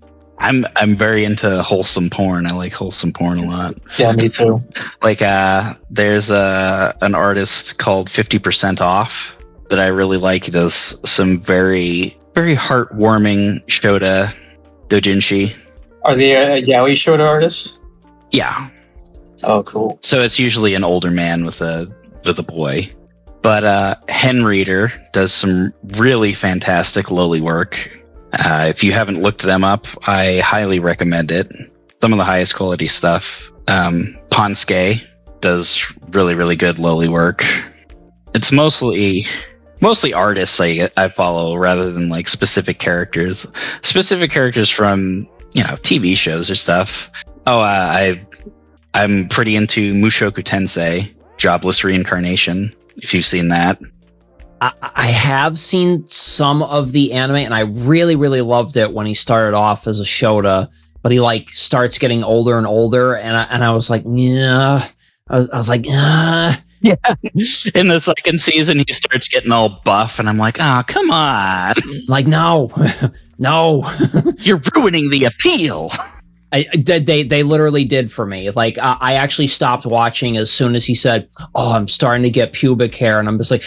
I'm I'm very into wholesome porn. I like wholesome porn a lot. Yeah, me too. Like uh, there's a an artist called fifty percent Off that I really like. He does some very very heartwarming shota doujinshi. Are they a yaoi shota artists? Yeah. Oh, cool. So it's usually an older man with a with a boy. But uh, Hen Reader does some really fantastic loli work. Uh, if you haven't looked them up, I highly recommend it. Some of the highest quality stuff. Um, Ponsuke does really, really good loli work. It's mostly mostly artists I, I follow rather than like specific characters. Specific characters from, you know, T V shows or stuff. Oh, uh, I, I'm pretty into Mushoku Tensei, Jobless Reincarnation, if you've seen that. I, I have seen some of the anime, and I really, really loved it when he started off as a shota, but he like starts getting older and older, and I, and I was like, yeah, I was, I was like, ah. Yeah. In the second season, he starts getting all buff, and I'm like, oh, come on. Like, no, no. You're ruining the appeal. I, they they literally did for me. Like, I, I actually stopped watching as soon as he said, oh, I'm starting to get pubic hair. And I'm just like,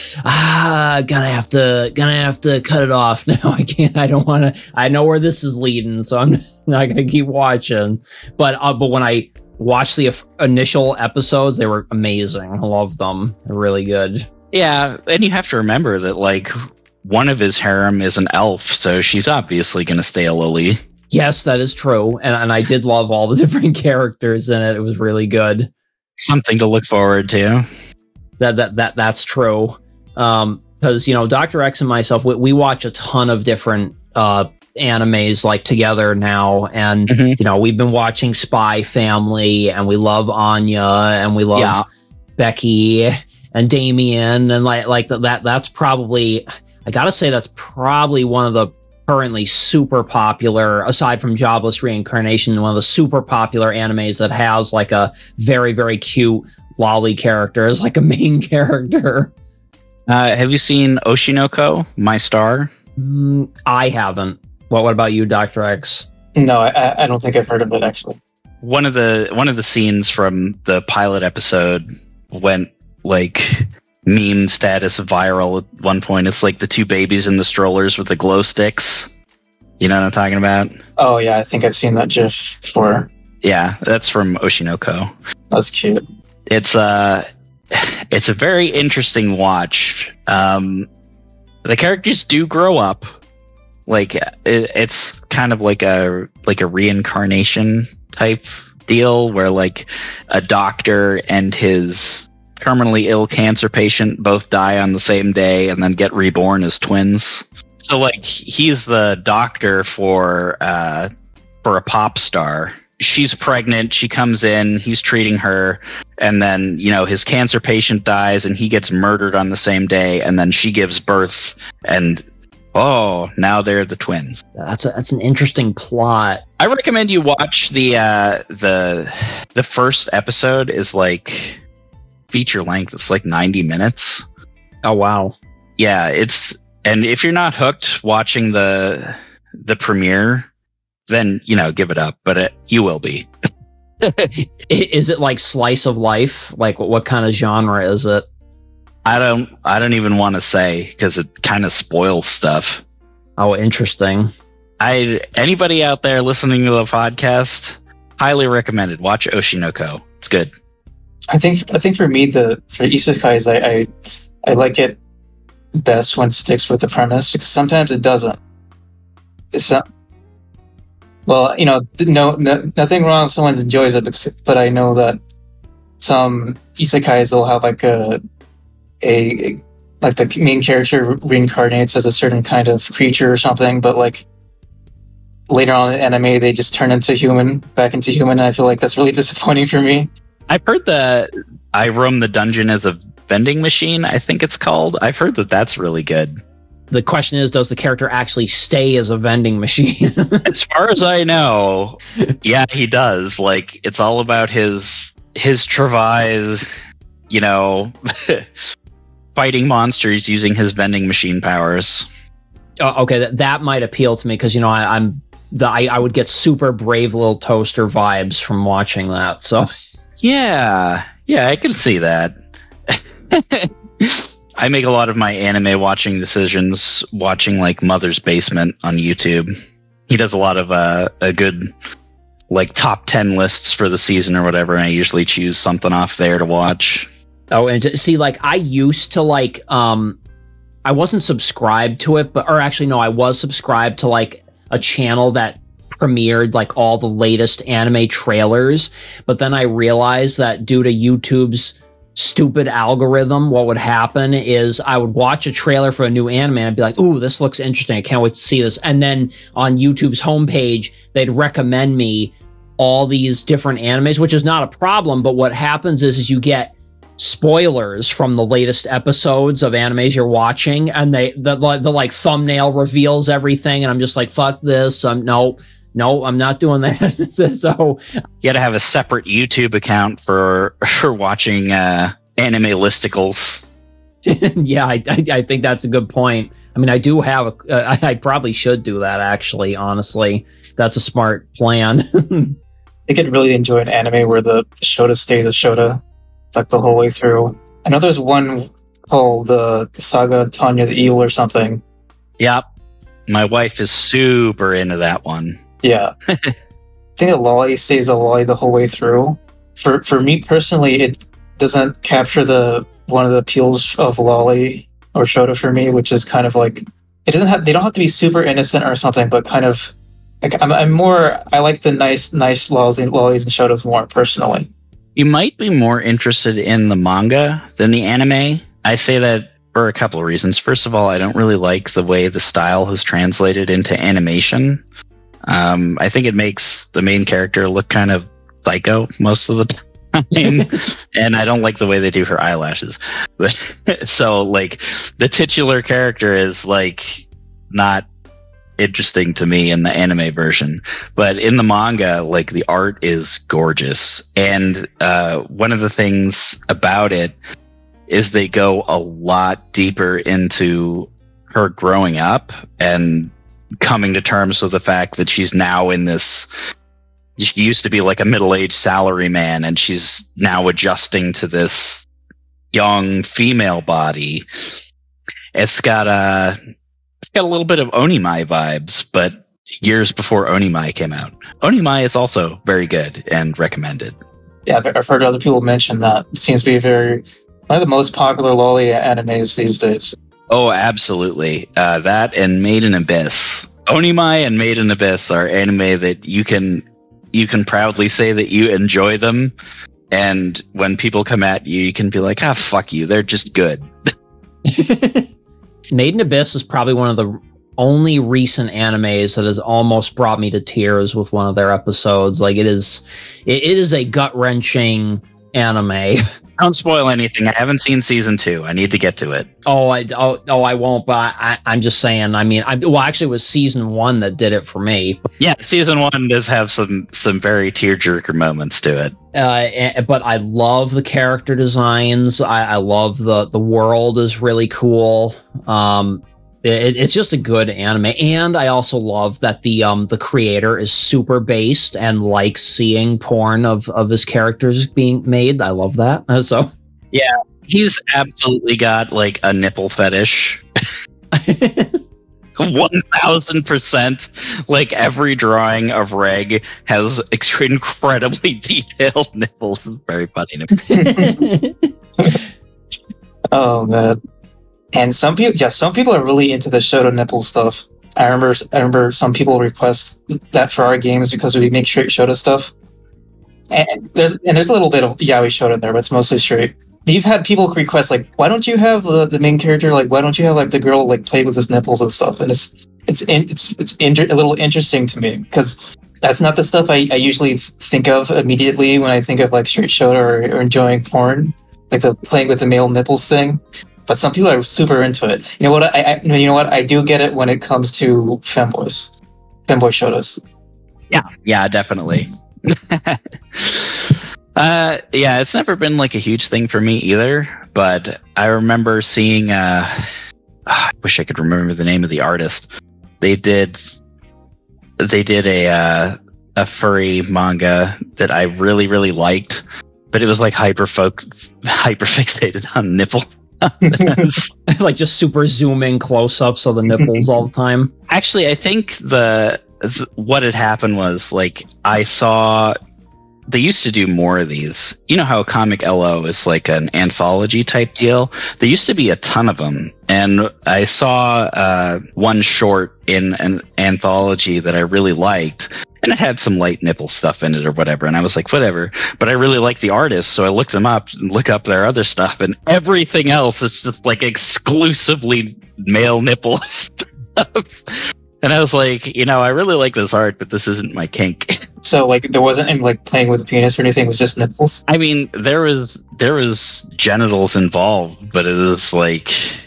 ah, gonna have to, gonna have to cut it off now. I can't, I don't want to, I know where this is leading, so I'm not gonna keep watching. But, uh, but when I watched the f- initial episodes, they were amazing. I love them. They're really good. Yeah. And you have to remember that, like, one of his harem is an elf, so she's obviously gonna stay a loli. Yes, that is true. And and I did love all the different characters in it. It was really good. Something to look forward to. That that that that's true. Um, because, you know, Doctor X and myself, we, we watch a ton of different uh animes like together now. And mm-hmm. you know, we've been watching Spy Family, and we love Anya, and we love yeah. Becky and Damien, and like like that that's probably, I gotta say, that's probably one of the currently super popular, aside from Jobless Reincarnation, one of the super popular animes that has like a very, very cute loli character as like a main character. Uh, have you seen Oshinoko, My Star? Mm, I haven't. What, what about you, Doctor X? No, I, I don't think I've heard of it, actually. One of the one of the scenes from the pilot episode went like meme status viral at one point. It's like the two babies in the strollers with the glow sticks. You know what I'm talking about? Oh yeah, I think I've seen that GIF before. Yeah, that's from Oshinoko. That's cute. It's uh it's a very interesting watch. Um, the characters do grow up. Like it, it's kind of like a like a reincarnation type deal where like a doctor and his terminally ill cancer patient both die on the same day and then get reborn as twins. So like he's the doctor for uh for a pop star. She's pregnant, she comes in, he's treating her, and then, you know, his cancer patient dies and he gets murdered on the same day, and then she gives birth, and oh, now they're the twins. That's a, that's an interesting plot. I recommend you watch the uh the the first episode is like feature length. It's like ninety minutes. Oh wow. Yeah, it's and if you're not hooked watching the the premiere, then, you know, give it up, but it, you will be. Is it like slice of life? Like what, what kind of genre is it? I don't I don't even want to say because it kind of spoils stuff. Oh, interesting. I anybody out there listening to the podcast, highly recommended. Watch Oshinoko. It's good. I think I think for me the for isekais I I, I like it best when it sticks with the premise, because sometimes it doesn't. It's not. Well, you know, no, no, nothing wrong if someone enjoys it, but I know that some isekais, they'll have like a, a, like the main character reincarnates as a certain kind of creature or something, but like later on in anime, they just turn into human, back into human, and I feel like that's really disappointing for me. I've heard that I Roam the Dungeon as a Vending Machine, I think it's called. I've heard that that's really good. The question is, does the character actually stay as a vending machine? As far as I know, yeah, he does. Like, it's all about his his travails, you know, fighting monsters using his vending machine powers. Oh, okay, that, that might appeal to me because, you know, I, I'm the I, I would get super Brave Little Toaster vibes from watching that. So yeah, yeah, I can see that. I make a lot of my anime watching decisions watching like Mother's Basement on YouTube. He does a lot of uh, a good like top ten lists for the season or whatever, and I usually choose something off there to watch. Oh, and to, see, like I used to like um, I wasn't subscribed to it, but or actually no, I was subscribed to like a channel that premiered like all the latest anime trailers, but then I realized that due to YouTube's stupid algorithm, what would happen is I would watch a trailer for a new anime and I'd be like, ooh, this looks interesting, I can't wait to see this. And then on YouTube's homepage, they'd recommend me all these different animes, which is not a problem, but what happens is, is you get spoilers from the latest episodes of animes you're watching, and they the, the like thumbnail reveals everything, and I'm just like, fuck this, um, no, no, I'm not doing that. So you got to have a separate YouTube account for for watching uh, anime listicles. Yeah, I, I I think that's a good point. I mean, I do have a, uh, I probably should do that actually. Honestly, that's a smart plan. I could really enjoy an anime where the Shota stays a Shota like the whole way through. I know there's one called the, the Saga of Tanya the Evil or something. Yep, my wife is super into that one. Yeah. I think a lolly stays a lolly the whole way through. For for me personally, it doesn't capture the one of the appeals of lolly or Shota for me, which is kind of like, it doesn't have, they don't have to be super innocent or something, but kind of like I'm, I'm more, I like the nice nice lollies and lollies and Shotas more personally. You might be more interested in the manga than the anime. I say that for a couple of reasons. First of all, I don't really like the way the style has translated into animation. Um, I think it makes the main character look kind of psycho most of the time. And I don't like the way they do her eyelashes. But, so, like, the titular character is, like, not interesting to me in the anime version. But in the manga, like, the art is gorgeous. And uh, one of the things about it is they go a lot deeper into her growing up and coming to terms with the fact that she's now in this, she used to be like a middle-aged salaryman, and she's now adjusting to this young female body. It's got a, it's got a little bit of Onimai vibes, but years before Onimai came out. Onimai is also very good and recommended. Yeah, I've- I've heard other people mention that. It seems to be very one of the most popular lolly animes these days. Oh, absolutely. Uh, that and Made in Abyss. Onimai and Made in Abyss are anime that you can you can proudly say that you enjoy them, and when people come at you, you can be like, ah, fuck you, they're just good. Made in Abyss is probably one of the only recent animes that has almost brought me to tears with one of their episodes. Like, it is, it, it is a gut-wrenching anime. Don't spoil anything. I haven't seen season two. I need to get to it. Oh, I oh, oh I won't. But I, I'm just saying. I mean, I, well, actually, it was season one that did it for me. Yeah, season one does have some some very tearjerker moments to it. Uh, and, but I love the character designs. I, I love the the world is really cool. Um, it, it's just a good anime, and I also love that the um the creator is super based and likes seeing porn of of his characters being made. I love that. Uh, So yeah, he's absolutely got like a nipple fetish. One thousand percent. Like every drawing of Reg has ex- incredibly detailed nipples. It's very funny to me. Oh man. And some people, yeah, some people are really into the Shoto nipple stuff. I remember, I remember some people request that for our games because we make straight Shoto stuff. And there's and there's a little bit of yaoi Shoto in there, but it's mostly straight. You've had people request like, why don't you have the, the main character like, why don't you have like the girl like play with his nipples and stuff? And it's it's in, it's it's inter- a little interesting to me because that's not the stuff I, I usually think of immediately when I think of like straight Shoto or, or enjoying porn, like the playing with the male nipples thing. But some people are super into it. You know what? I, I you know what? I do get it when it comes to femboys, femboy shotos. Yeah, yeah, definitely. uh, yeah, it's never been like a huge thing for me either. But I remember seeing. Uh, I wish I could remember the name of the artist. They did. They did a uh, a furry manga that I really really liked, but it was like hyper folk hyper fixated on nipple. like just super zooming close ups of the nipples all the time. Actually, I think the, the what had happened was like I saw they used to do more of these. You know how Comic L O is like an anthology type deal? There used to be a ton of them, and I saw uh, one short in an anthology that I really liked. And it had some light nipple stuff in it or whatever. And I was like, whatever. But I really like the artist. So I looked them up and look up their other stuff. And everything else is just like exclusively male nipple stuff. And I was like, you know, I really like this art, but this isn't my kink. So like there wasn't any like playing with the penis or anything. It was just nipples. I mean, there was there was genitals involved, but it was like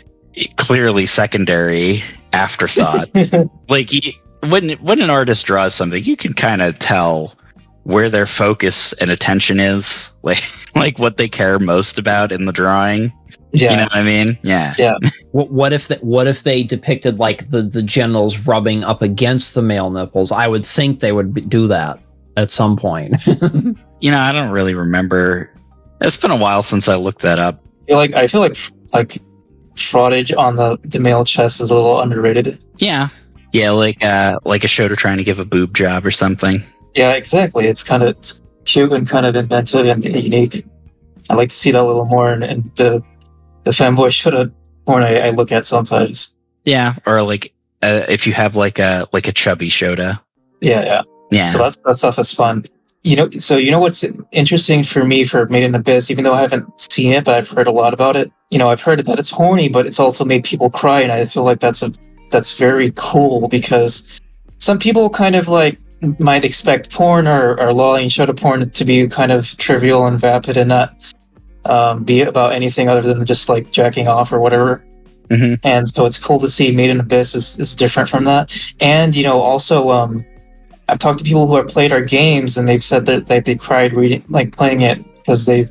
clearly secondary afterthought. like he, When when an artist draws something, you can kind of tell where their focus and attention is, like like what they care most about in the drawing. Yeah. You know what I mean? Yeah. Yeah. What, what if the, what if they depicted like the, the genitals rubbing up against the male nipples? I would think they would be, do that at some point. You know, I don't really remember. It's been a while since I looked that up. I feel like I feel like like fraudage on the, the male chest is a little underrated. Yeah. Yeah, like uh, like a Shoto trying to give a boob job or something. Yeah, exactly. It's kind of it's cute and kind of inventive and unique. I like to see that a little more in, in the the femboy Shoto porn I, I look at sometimes. Yeah, or like uh, if you have like a like a chubby Shoto. Yeah, yeah. Yeah. So that's that stuff is fun. You know, so you know what's interesting for me for Made in Abyss, even though I haven't seen it, but I've heard a lot about it. You know, I've heard that it's horny, but it's also made people cry, and I feel like that's a that's very cool because some people kind of like might expect porn or, or lolly and Shoto porn to be kind of trivial and vapid and not um, be about anything other than just like jacking off or whatever. Mm-hmm. And so it's cool to see Made in Abyss is, is different from that. And, you know, also um, I've talked to people who have played our games and they've said that, that they cried reading, like playing it because they've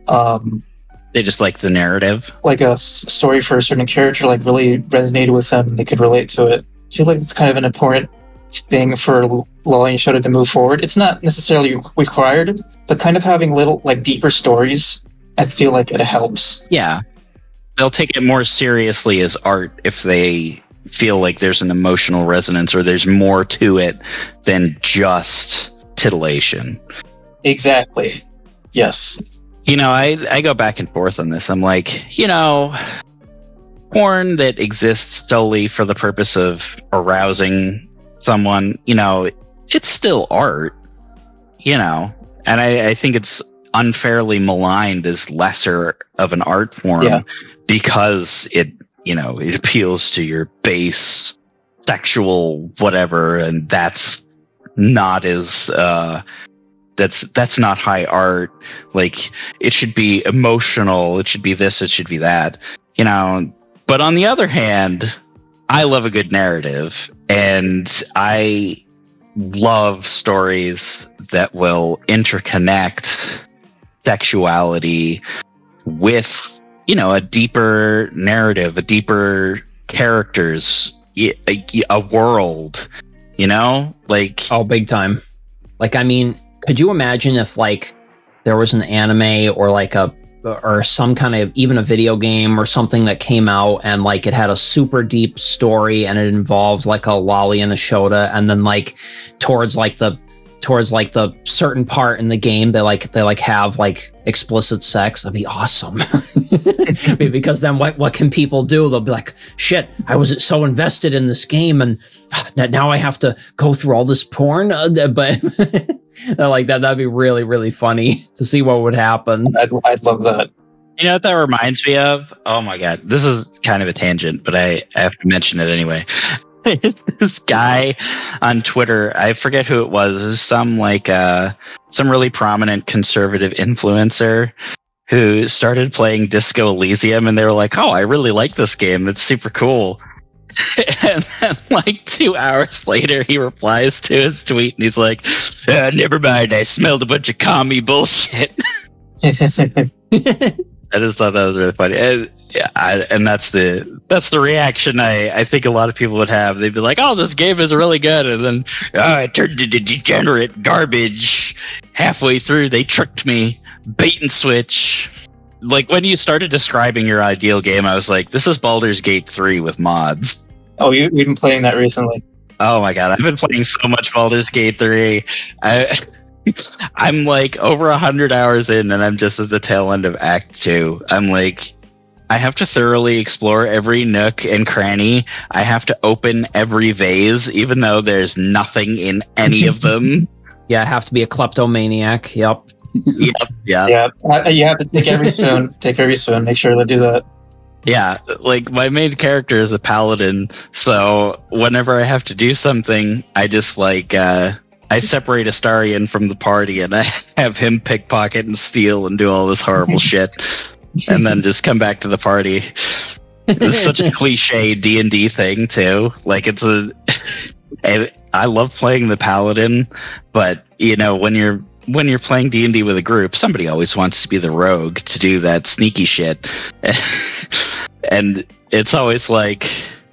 um, they just like the narrative. Like a s- story for a certain character like really resonated with them and they could relate to it. I feel like it's kind of an important thing for lolly and Shoto to move forward. It's not necessarily required, but kind of having little like deeper stories, I feel like it helps. Yeah. They'll take it more seriously as art if they feel like there's an emotional resonance or there's more to it than just titillation. Exactly. Yes. You know, I, I go back and forth on this. I'm like, you know, porn that exists solely for the purpose of arousing someone, you know, it's still art, you know, and I, I think it's unfairly maligned as lesser of an art form Yeah. because it, you know, it appeals to your base sexual whatever, and that's not as uh that's that's not high art. Like, it should be emotional, it should be this, it should be that, you know. But on the other hand, I love a good narrative, and I love stories that will interconnect sexuality with, you know, a deeper narrative, a deeper characters, a, a world, you know, like, Oh, big time. Like, I mean, could you imagine if like there was an anime or like a or some kind of even a video game or something that came out and like it had a super deep story and it involved like a lolly and a shota, and then like towards like the towards like the certain part in the game they like they like have like explicit sex? That'd be awesome. Because then what what can people do? They'll be like, shit, I was so invested in this game and now I have to go through all this porn. Uh, but like that that'd be really, really funny to see what would happen. I'd, I'd love that. you know what that reminds me of? Oh my god, this is kind of a tangent, but I, I have to mention it anyway. This guy on Twitter, I forget who it was, it was some like uh some really prominent conservative influencer who started playing Disco Elysium, and they were like, oh, I really like this game, it's super cool. And then like two hours later he replies to his tweet and he's like, uh, never mind, I smelled a bunch of commie bullshit. I just thought that was really funny. And, yeah, I, and that's the that's the reaction I, I think a lot of people would have. They'd be like, oh, this game is really good. And then oh, it turned into degenerate garbage. Halfway through, they tricked me. Bait and switch. Like, when you started describing your ideal game, I was like, this is Baldur's Gate three with mods. Oh, you, you've been playing that recently? Oh my god, I've been playing so much Baldur's Gate three. I... I'm like over a hundred hours in, and I'm just at the tail end of Act Two. I'm like, I have to thoroughly explore every nook and cranny. I have to open every vase, even though there's nothing in any of them. Yeah, I have to be a kleptomaniac. Yep. Yep. Yeah. Yeah, uh, you have to take every spoon. Take every spoon. Make sure to do that. Yeah, like my main character is a paladin, so whenever I have to do something, I just like uh I separate Astarion from the party and I have him pickpocket and steal and do all this horrible shit, and then just come back to the party. It's such a cliche D and D thing too. Like, it's a, I love playing the paladin, but you know, when you're when you're playing D and D with a group, somebody always wants to be the rogue to do that sneaky shit, and it's always like,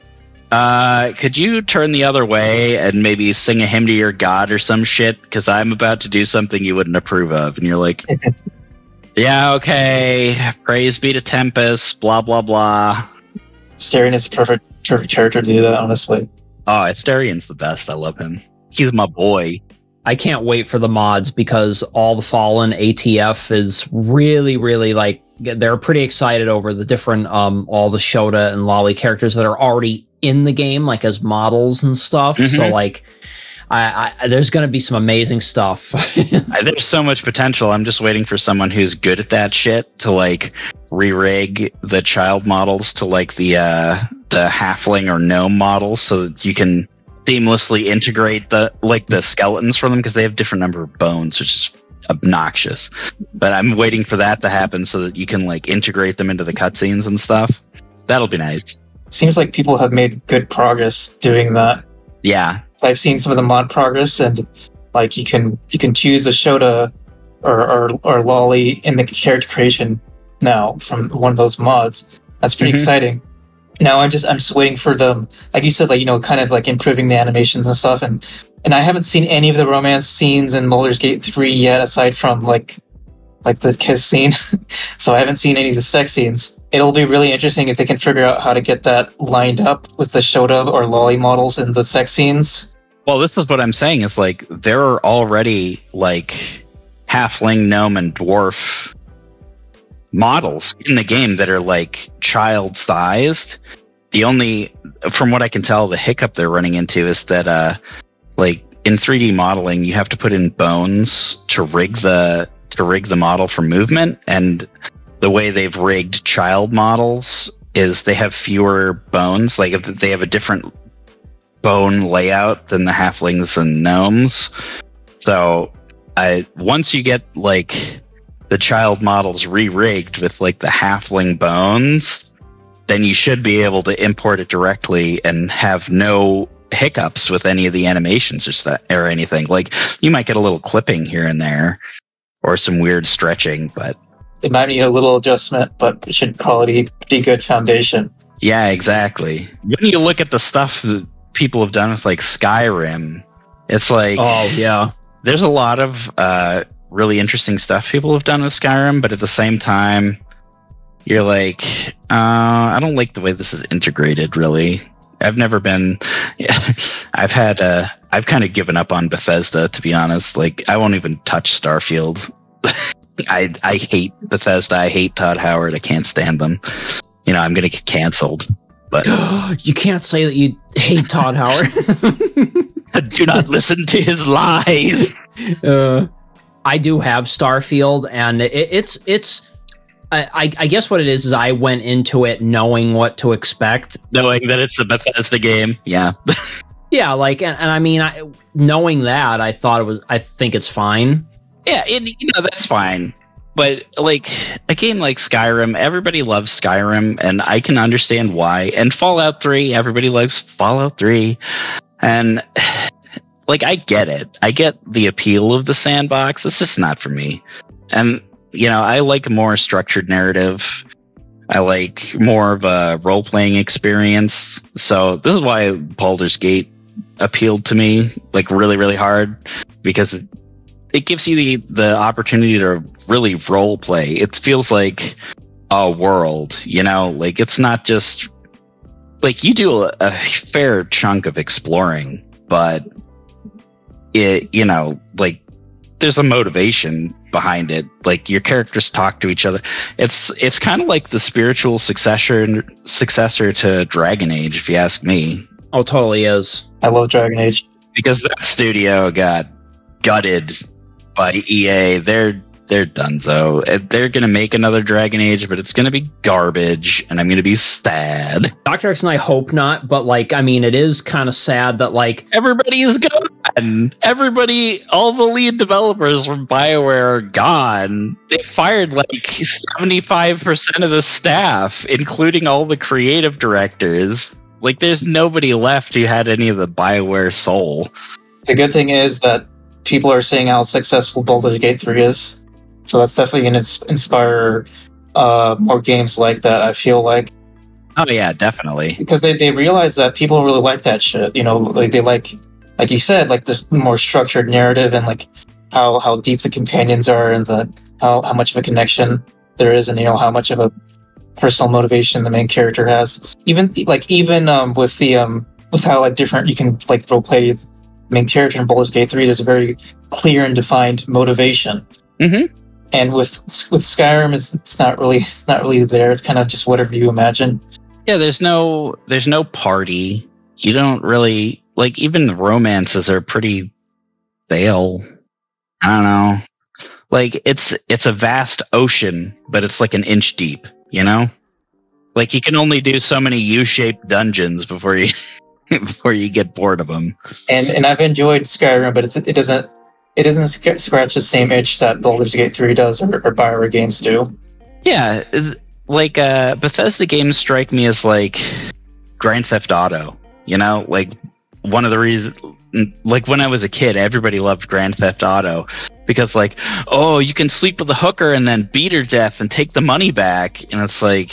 Uh, could you turn the other way and maybe sing a hymn to your god or some shit? Because I'm about to do something you wouldn't approve of. And you're like, yeah, okay. Praise be to Tempest, blah, blah, blah. Astarion is a perfect, perfect character to do that, honestly. Oh, Astarion's the best. I love him. He's my boy. I can't wait for the mods because All the Fallen A T F is really, really like, they're pretty excited over the different, um, all the Shota and Lolly characters that are already in the game, like as models and stuff. Mm-hmm. So like, I, I there's going to be some amazing stuff. There's so much potential. I'm just waiting for someone who's good at that shit to like re-rig the child models to like the uh, the halfling or gnome models, so that you can seamlessly integrate the like the skeletons from them, because they have different number of bones, which is obnoxious. But I'm waiting for that to happen so that you can like integrate them into the cutscenes and stuff. That'll be nice. It seems like people have made good progress doing that. Yeah. I've seen some of the mod progress, and like you can you can choose a Shota or, or, or Lolly in the character creation now from one of those mods. That's pretty mm-hmm. exciting. Now I'm just I'm just waiting for them, like you said, like, you know, kind of like improving the animations and stuff, and and I haven't seen any of the romance scenes in Baldur's Gate three yet, aside from like like the kiss scene. So I haven't seen any of the sex scenes. It'll be really interesting if they can figure out how to get that lined up with the Shota or lolly models in the sex scenes. Well, this is what I'm saying is like there are already like halfling, gnome, and dwarf models in the game that are like child sized. The only, from what I can tell, the hiccup they're running into is that uh like in three D modeling you have to put in bones to rig the to rig the model for movement, and the way they've rigged child models is they have fewer bones. Like if they have a different bone layout than the halflings and gnomes. So I once you get like the child models re-rigged with like the halfling bones, then you should be able to import it directly and have no hiccups with any of the animations or stuff or anything. Like you might get a little clipping here and there or some weird stretching, but It might need a little adjustment, but it should probably be pretty good foundation. yeah, exactly. When you look at the stuff that people have done with like Skyrim, it's like Oh yeah. there's a lot of uh, really interesting stuff people have done with Skyrim, but at the same time, you're like, uh, I don't like the way this is integrated. Really, I've never been. I've had. Uh, I've kind of given up on Bethesda, to be honest. Like, I won't even touch Starfield. I I hate Bethesda. I hate Todd Howard. I can't stand them. You know, I'm gonna get canceled. But You can't say that you hate Todd Howard. do not listen to his lies. uh, I do have Starfield, and it, it's it's. I, I guess what it is is I went into it knowing what to expect, Knowing that it's a Bethesda game. Yeah. yeah. Like, and, and I mean, I, knowing that, I thought it was. I think it's fine. Yeah, and you know that's fine. But like a game like Skyrim, everybody loves Skyrim, and I can understand why. And Fallout three, everybody loves Fallout three, and like I get it. I get the appeal of the sandbox. It's just not for me. And you know, I like a more structured narrative. I like more of a role-playing experience. So this is why Baldur's Gate appealed to me like really, really hard, because it, it gives you the, the opportunity to really role play. It feels like a world, you know, like it's not just like you do a, a fair chunk of exploring, but it, you know, like there's a motivation behind it. Like your characters talk to each other. It's it's kind of like the spiritual successor successor to Dragon Age, if you ask me. Oh, totally is. I love Dragon Age. Because that studio got gutted by E A. They're they're donezo. They're gonna make another Dragon Age, but it's gonna be garbage, and I'm gonna be sad. Doctor X and I hope not, but like, I mean, it is kind of sad that like Everybody is gone. Everybody, all the lead developers from BioWare are gone. They fired like seventy-five percent of the staff, including all the creative directors. Like, there's nobody left who had any of the BioWare soul. The good thing is that people are saying how successful Baldur's Gate three is. So that's definitely going to inspire uh, more games like that, I feel like. Oh, yeah, definitely. Because they, they realize that people really like that shit. You know, like they like, like you said, like this more structured narrative and like how, how deep the companions are and the how, how much of a connection there is and, you know, how much of a personal motivation the main character has. Even like even um, with the um, with how like different you can like role play the main character in Baldur's Gate three, there's a very clear and defined motivation. Mm-hmm. And with with Skyrim, it's, it's not really it's not really there. It's kind of just whatever you imagine. Yeah, there's no there's no party. You don't really like, even the romances are pretty stale. I don't know. Like it's it's a vast ocean, but it's like an inch deep, you know? Like you can only do so many U-shaped dungeons before you before you get bored of them. And and I've enjoyed Skyrim, but it's it doesn't it doesn't sc- scratch the same itch that Baldur's Gate three does or, or BioWare games do. Yeah, like uh, Bethesda games strike me as like Grand Theft Auto. You know, like one of the reasons, like when I was a kid, everybody loved Grand Theft Auto because, like, oh, you can sleep with a hooker and then beat her to death and take the money back, and it's like,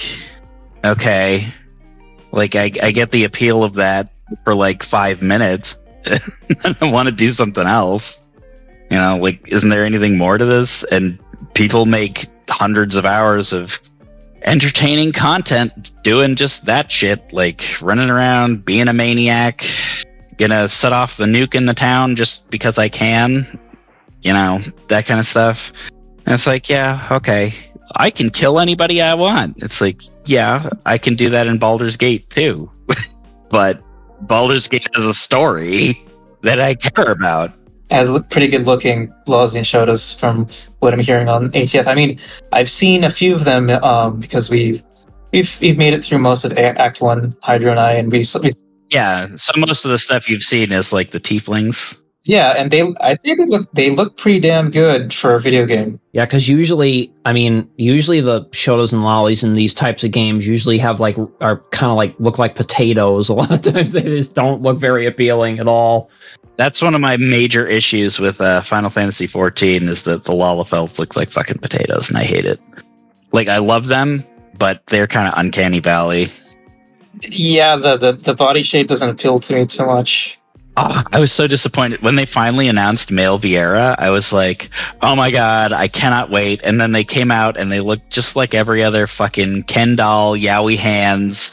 okay, like I, I get the appeal of that for like five minutes. I want to do something else. You know, like, isn't there anything more to this? And people make hundreds of hours of entertaining content doing just that shit, like running around, being a maniac, gonna set off the nuke in the town just because I can, you know, that kind of stuff. And it's like, yeah, okay, I can kill anybody I want. It's like, yeah, I can do that in Baldur's Gate too. But Baldur's Gate has a story that I care about. Has pretty good looking Laws and Shotas from what I'm hearing on A T F. I mean, I've seen a few of them um, because we've, we've we've made it through most of Act One, Hydro and I, and we, we yeah. So most of the stuff you've seen is like the tieflings. Yeah, and they I think they look they look pretty damn good for a video game. Yeah, because usually, I mean, usually the Shotas and Lollies in these types of games usually have like are kind of like look like potatoes. A lot of times they just don't look very appealing at all. That's one of my major issues with uh, Final Fantasy fourteen is that the Lalafels look like fucking potatoes, and I hate it. Like, I love them, but they're kind of uncanny valley. Yeah, the, the, the body shape doesn't appeal to me too much. Oh, I was so disappointed. When they finally announced male Viera, I was like, oh my god, I cannot wait. And then they came out and they looked just like every other fucking Ken doll, yaoi hands.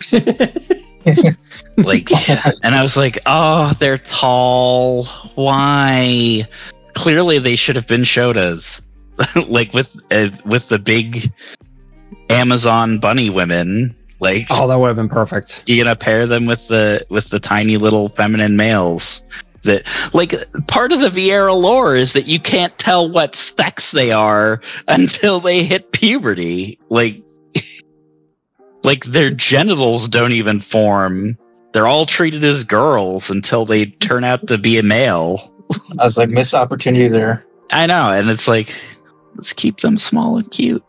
Like, and I was like, oh, they're tall. Why? Clearly, they should have been Shotas, like with uh, with the big Amazon bunny women. Like, oh, that would have been perfect. You're gonna pair them with the with the tiny little feminine males. That, like, part of the Viera lore is that you can't tell what sex they are until they hit puberty. Like, like their genitals don't even form. They're all treated as girls until they turn out to be a male. I was like, missed opportunity there. I know, and it's like, let's keep them small and cute.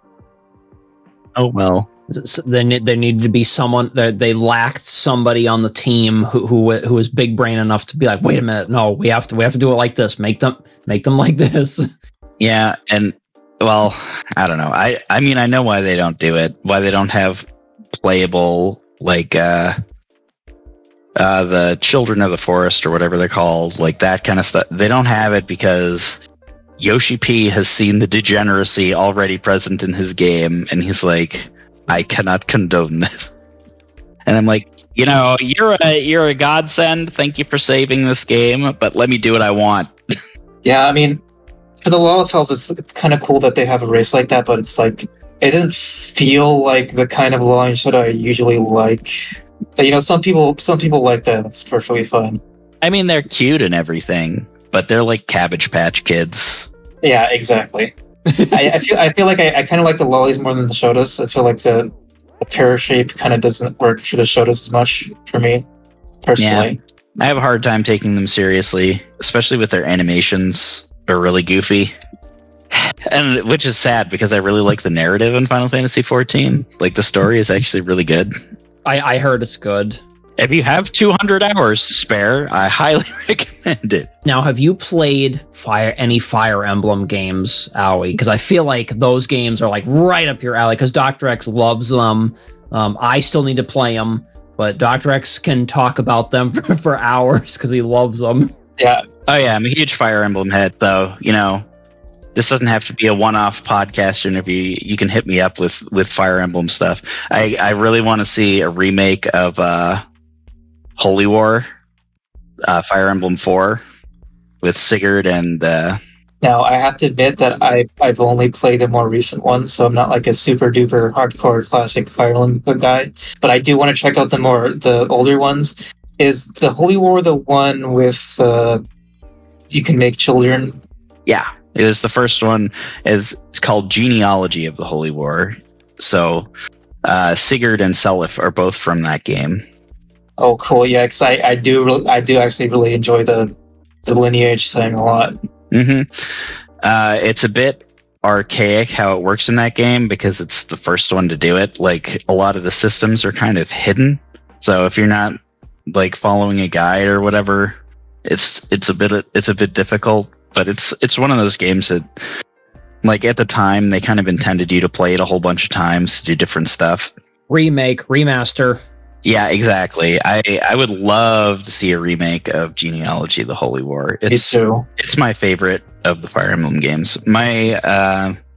Oh well. There, there needed to be someone that they lacked somebody on the team who, who who was big brain enough to be like, wait a minute, no, we have to we have to do it like this. Make them make them like this. Yeah, and well, I don't know. I I mean, I know why they don't do it. Why they don't have playable, like uh uh the Children of the Forest or whatever they're called, like that kind of stuff. They don't have it because Yoshi P has seen the degeneracy already present in his game, and he's like, I cannot condone this. And I'm like, you know, you're a you're a godsend. Thank you for saving this game, but let me do what I want. Yeah, I mean, for the Lalafels, it's it's kind of cool that they have a race like that, but it's like it doesn't feel like the kind of launch that I usually like. But, you know, some people some people like that. It's perfectly fine. I mean, they're cute and everything, but they're like Cabbage Patch Kids. Yeah, exactly. I, I feel I feel like I, I kind of like the lollies more than the Shotas. I feel like the, the pear shape kind of doesn't work for the Shotas as much for me, personally. Yeah, I have a hard time taking them seriously, especially with their animations are really goofy. And which is sad because I really like the narrative in Final Fantasy fourteen. Like, the story is actually really good. I, I heard it's good. If you have two hundred hours to spare, I highly recommend it. Now, have you played Fire any Fire Emblem games, Owie? Because I feel like those games are like right up your alley. Because Doctor X loves them. Um, I still need to play them, but Doctor X can talk about them for, for hours because he loves them. Yeah. Oh yeah, I'm a huge Fire Emblem head, though. You know, this doesn't have to be a one-off podcast interview. You can hit me up with with Fire Emblem stuff. I I really want to see a remake of uh, Holy War, uh, Fire Emblem four, with Sigurd and. Uh, now, I have to admit that I've, I've only played the more recent ones, so I'm not like a super duper hardcore classic Fire Emblem guy. But I do want to check out the more the older ones. Is the Holy War the one with uh, you can make children? Yeah, it was the first one. Is it's called Genealogy of the Holy War. So uh, Sigurd and Seliph are both from that game. Oh, cool! Yeah, because I, I do re- I do actually really enjoy the the lineage thing a lot. Mm-hmm. Uh, it's a bit archaic how it works in that game because it's the first one to do it. Like, a lot of the systems are kind of hidden, so if you're not like following a guide or whatever, it's it's a bit it's a bit difficult. But it's it's one of those games that, like, at the time they kind of intended you to play it a whole bunch of times to do different stuff. Remake, remaster. Yeah, exactly. I, I would love to see a remake of Genealogy of the Holy War. It's, Me too. It's my favorite of the Fire Emblem games. My uh,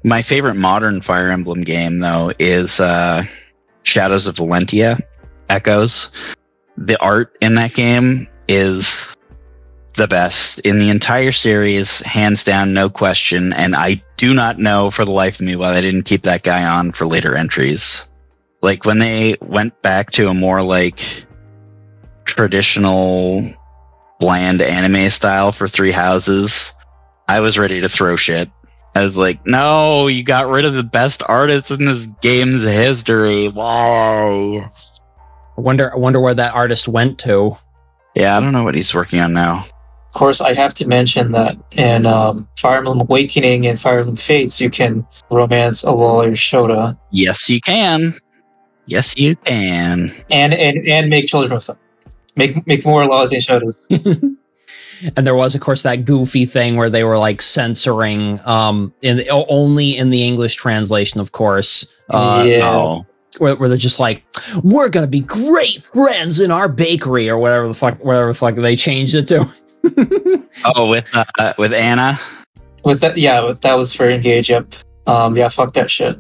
My favorite modern Fire Emblem game, though, is uh, Shadows of Valentia Echoes. The art in that game is the best in the entire series, hands down, no question. And I do not know for the life of me why they didn't keep that guy on for later entries. Like when they went back to a more like traditional bland anime style for Three Houses, I was ready to throw shit. I was like, no, you got rid of the best artists in this game's history. Whoa. I wonder, I wonder where that artist went to. Yeah, I don't know what he's working on now. Of course, I have to mention that in um, Fire Emblem Awakening and Fire Emblem Fates, you can romance a lawyer Shota. Yes, you can. Yes, you can. And and, and make children with them. Make make more laws and Shotas. And there was, of course, that goofy thing where they were like censoring um, in only in the English translation, of course. Uh, yeah. Oh. Where, where they're just like, we're gonna be great friends in our bakery, or whatever the fuck, whatever the fuck they changed it to. Oh, with uh, with Anna. Was that? Yeah, that was for Engage. Yep. Um. Yeah. Fuck that shit.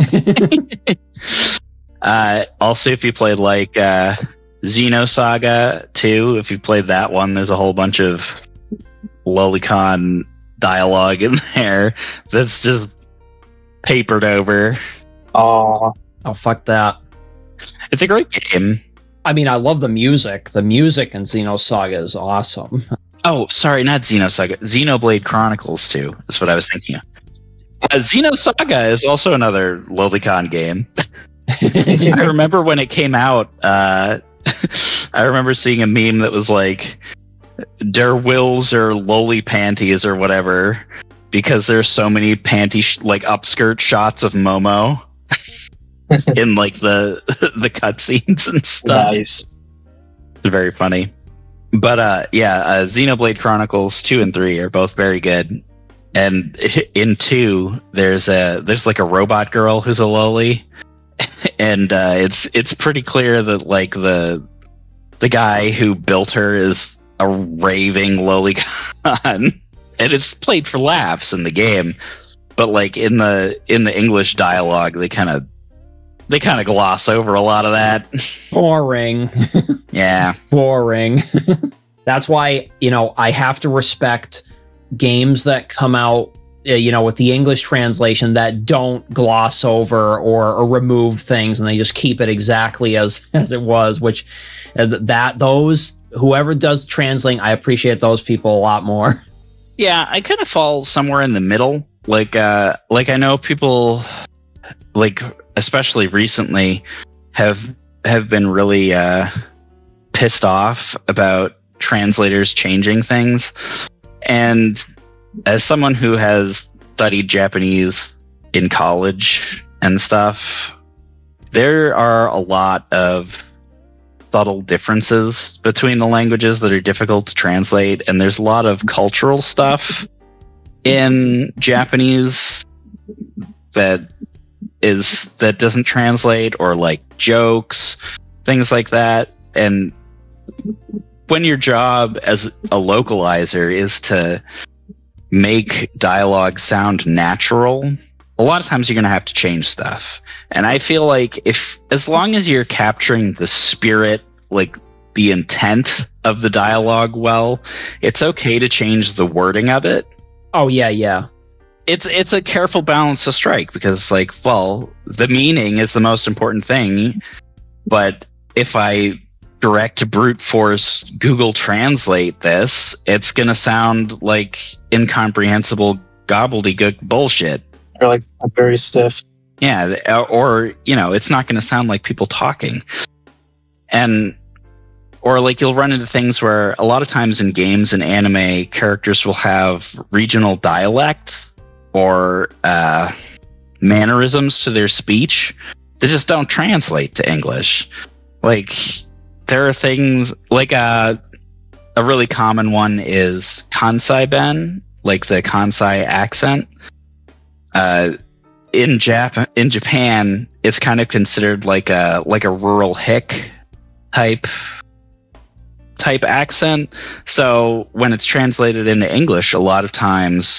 uh, also, if you played like uh, Xenosaga two, if you played that one, there's a whole bunch of lolicon dialogue in there that's just papered over. Oh. Oh, fuck that. It's a great game. I mean, I love the music. The music in Xenosaga is awesome. Oh, sorry, not Xenosaga. Xenoblade Chronicles two is what I was thinking of. Uh, Xenosaga is also another lolicon game. I remember when it came out, uh, I remember seeing a meme that was like, Der Wills or Loli Panties or whatever, because there's so many panty, sh- like upskirt shots of Momo in like the the cutscenes and stuff. Nice. Very funny. But uh, yeah, uh, Xenoblade Chronicles two and three are both very good. And in two, there's a there's like a robot girl who's a loli, and uh, it's it's pretty clear that like the the guy who built her is a raving lolicon, and it's played for laughs in the game. But like in the in the English dialogue, they kind of they kind of gloss over a lot of that. Boring. Yeah. Boring. That's why, you know, I have to respect games that come out, uh, you know, with the English translation that don't gloss over or, or remove things, and they just keep it exactly as as it was, which uh, that those whoever does translating, I appreciate those people a lot more. Yeah, I kind of fall somewhere in the middle. Like uh like I know people like especially recently have have been really uh pissed off about translators changing things. And as someone who has studied Japanese in college and stuff, there are a lot of subtle differences between the languages that are difficult to translate, and there's a lot of cultural stuff in Japanese that is that doesn't translate, or like jokes, things like that. And when your job as a localizer is to make dialogue sound natural, a lot of times you're going to have to change stuff. And I feel like if, as long as you're capturing the spirit, like the intent of the dialogue well, it's okay to change the wording of it. Oh, yeah, yeah. It's it's a careful balance to strike, because, like, well, the meaning is the most important thing. But if I direct brute force Google Translate this, it's going to sound like incomprehensible gobbledygook bullshit. Or like very stiff. Yeah, or, you know, it's not going to sound like people talking. And, or like you'll run into things where a lot of times in games and anime, characters will have regional dialect or uh, mannerisms to their speech that just don't translate to English. Like, there are things, like a, a really common one is Kansai Ben, like the Kansai accent. Uh, in Jap- in Japan, it's kind of considered like a like a rural hick type type accent. So when it's translated into English, a lot of times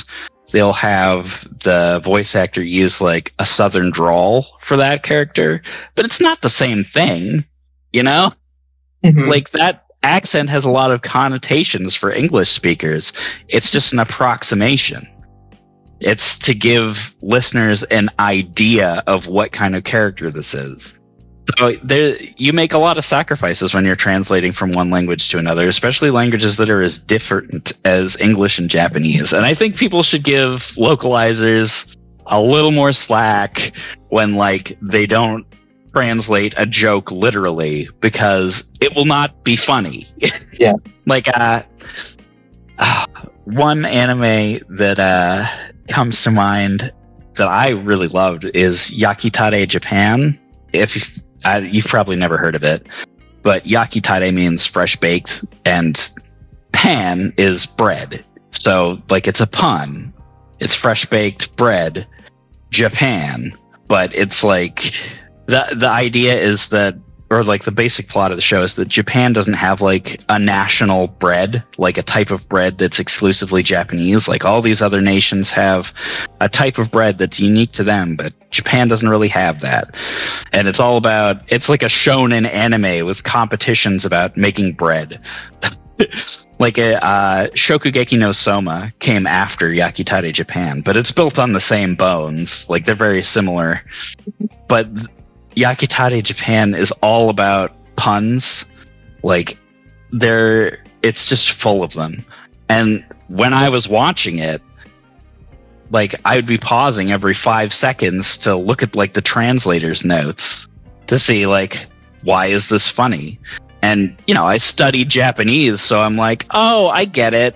they'll have the voice actor use like a southern drawl for that character, but it's not the same thing, you know? Mhm. Like that accent has a lot of connotations for English speakers. It's just an approximation. It's to give listeners an idea of what kind of character this is. So there, you make a lot of sacrifices when you're translating from one language to another, especially languages that are as different as English and Japanese. And I think people should give localizers a little more slack when, like, they don't translate a joke literally, because it will not be funny. Yeah. Like, uh, uh, one anime that uh, comes to mind that I really loved is Yakitare Japan. If uh, you've probably never heard of it, but Yakitare means fresh baked, and pan is bread. So, like, it's a pun. It's fresh baked bread, Japan. But it's like the the idea is that, or like the basic plot of the show is that Japan doesn't have like a national bread, like a type of bread that's exclusively Japanese. Like all these other nations have a type of bread that's unique to them, but Japan doesn't really have that. And it's all about, it's like a shonen anime with competitions about making bread. Like a uh, Shokugeki no Soma came after Yakitare Japan, but it's built on the same bones. Like they're very similar. But Yakitare Japan is all about puns. Like they're, it's just full of them. And when I was watching it, like I would be pausing every five seconds to look at like the translator's notes to see like, why is this funny? And, you know, I studied Japanese, so I'm like, oh, I get it.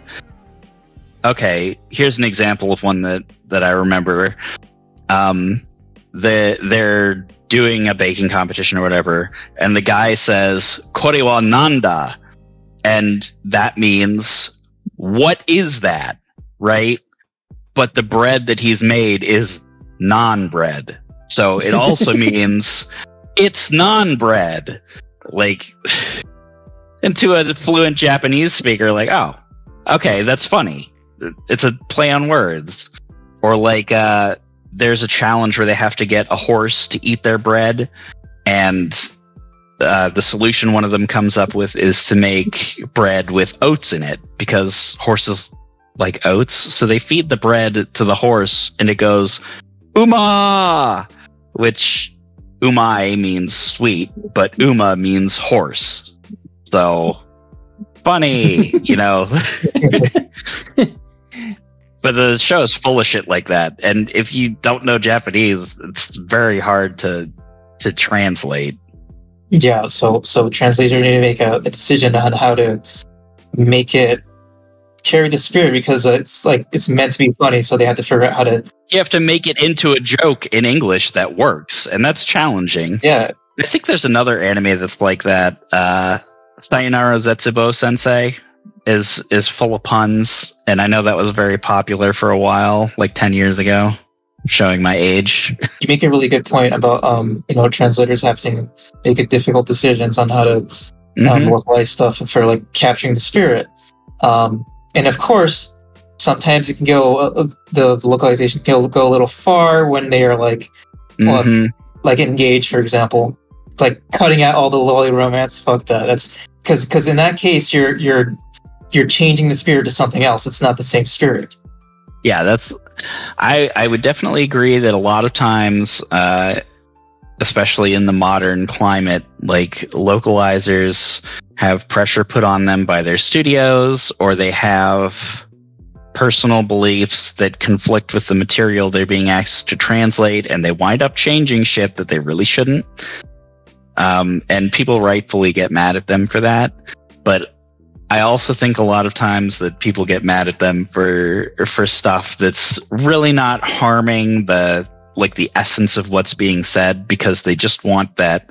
Okay, here's an example of one that, that I remember. Um, the, they're doing a baking competition or whatever, and the guy says, "Kore wa nanda?" And that means, what is that, right? But the bread that he's made is non-bread. So it also means it's non-bread. Like, and to a fluent Japanese speaker, like, oh, okay, that's funny. It's a play on words. Or like, uh, there's a challenge where they have to get a horse to eat their bread, and uh, the solution one of them comes up with is to make bread with oats in it, because horses like oats. So they feed the bread to the horse, and it goes, "Uma!" which umai means sweet, but uma means horse. So funny, you know. But the show is full of shit like that, and if you don't know Japanese, it's very hard to to translate. Yeah, so so translators need to make a, a decision on how to make it carry the spirit, because it's like it's meant to be funny, so they have to figure out how to. You have to make it into a joke in English that works, and that's challenging. Yeah, I think there's another anime that's like that. Uh, Sayonara Zetsubo Sensei is is full of puns, and I know that was very popular for a while, like ten years ago. Showing my age. You make a really good point about um, you know, translators having to make a difficult decisions on how to um, Mhm. localize stuff for like capturing the spirit. Um, and of course, sometimes it can go uh, the localization can go, go a little far when they are like well, Mhm. like Engage, for example. It's like cutting out all the lolly romance. Fuck that. That's because because in that case you're you're you're changing the spirit to something else. It's not the same spirit. Yeah, that's. I I would definitely agree that a lot of times, uh, especially in the modern climate, like localizers have pressure put on them by their studios, or they have personal beliefs that conflict with the material they're being asked to translate, and they wind up changing shit that they really shouldn't. Um, and people rightfully get mad at them for that. But I also think a lot of times that people get mad at them for for stuff that's really not harming the like the essence of what's being said, because they just want that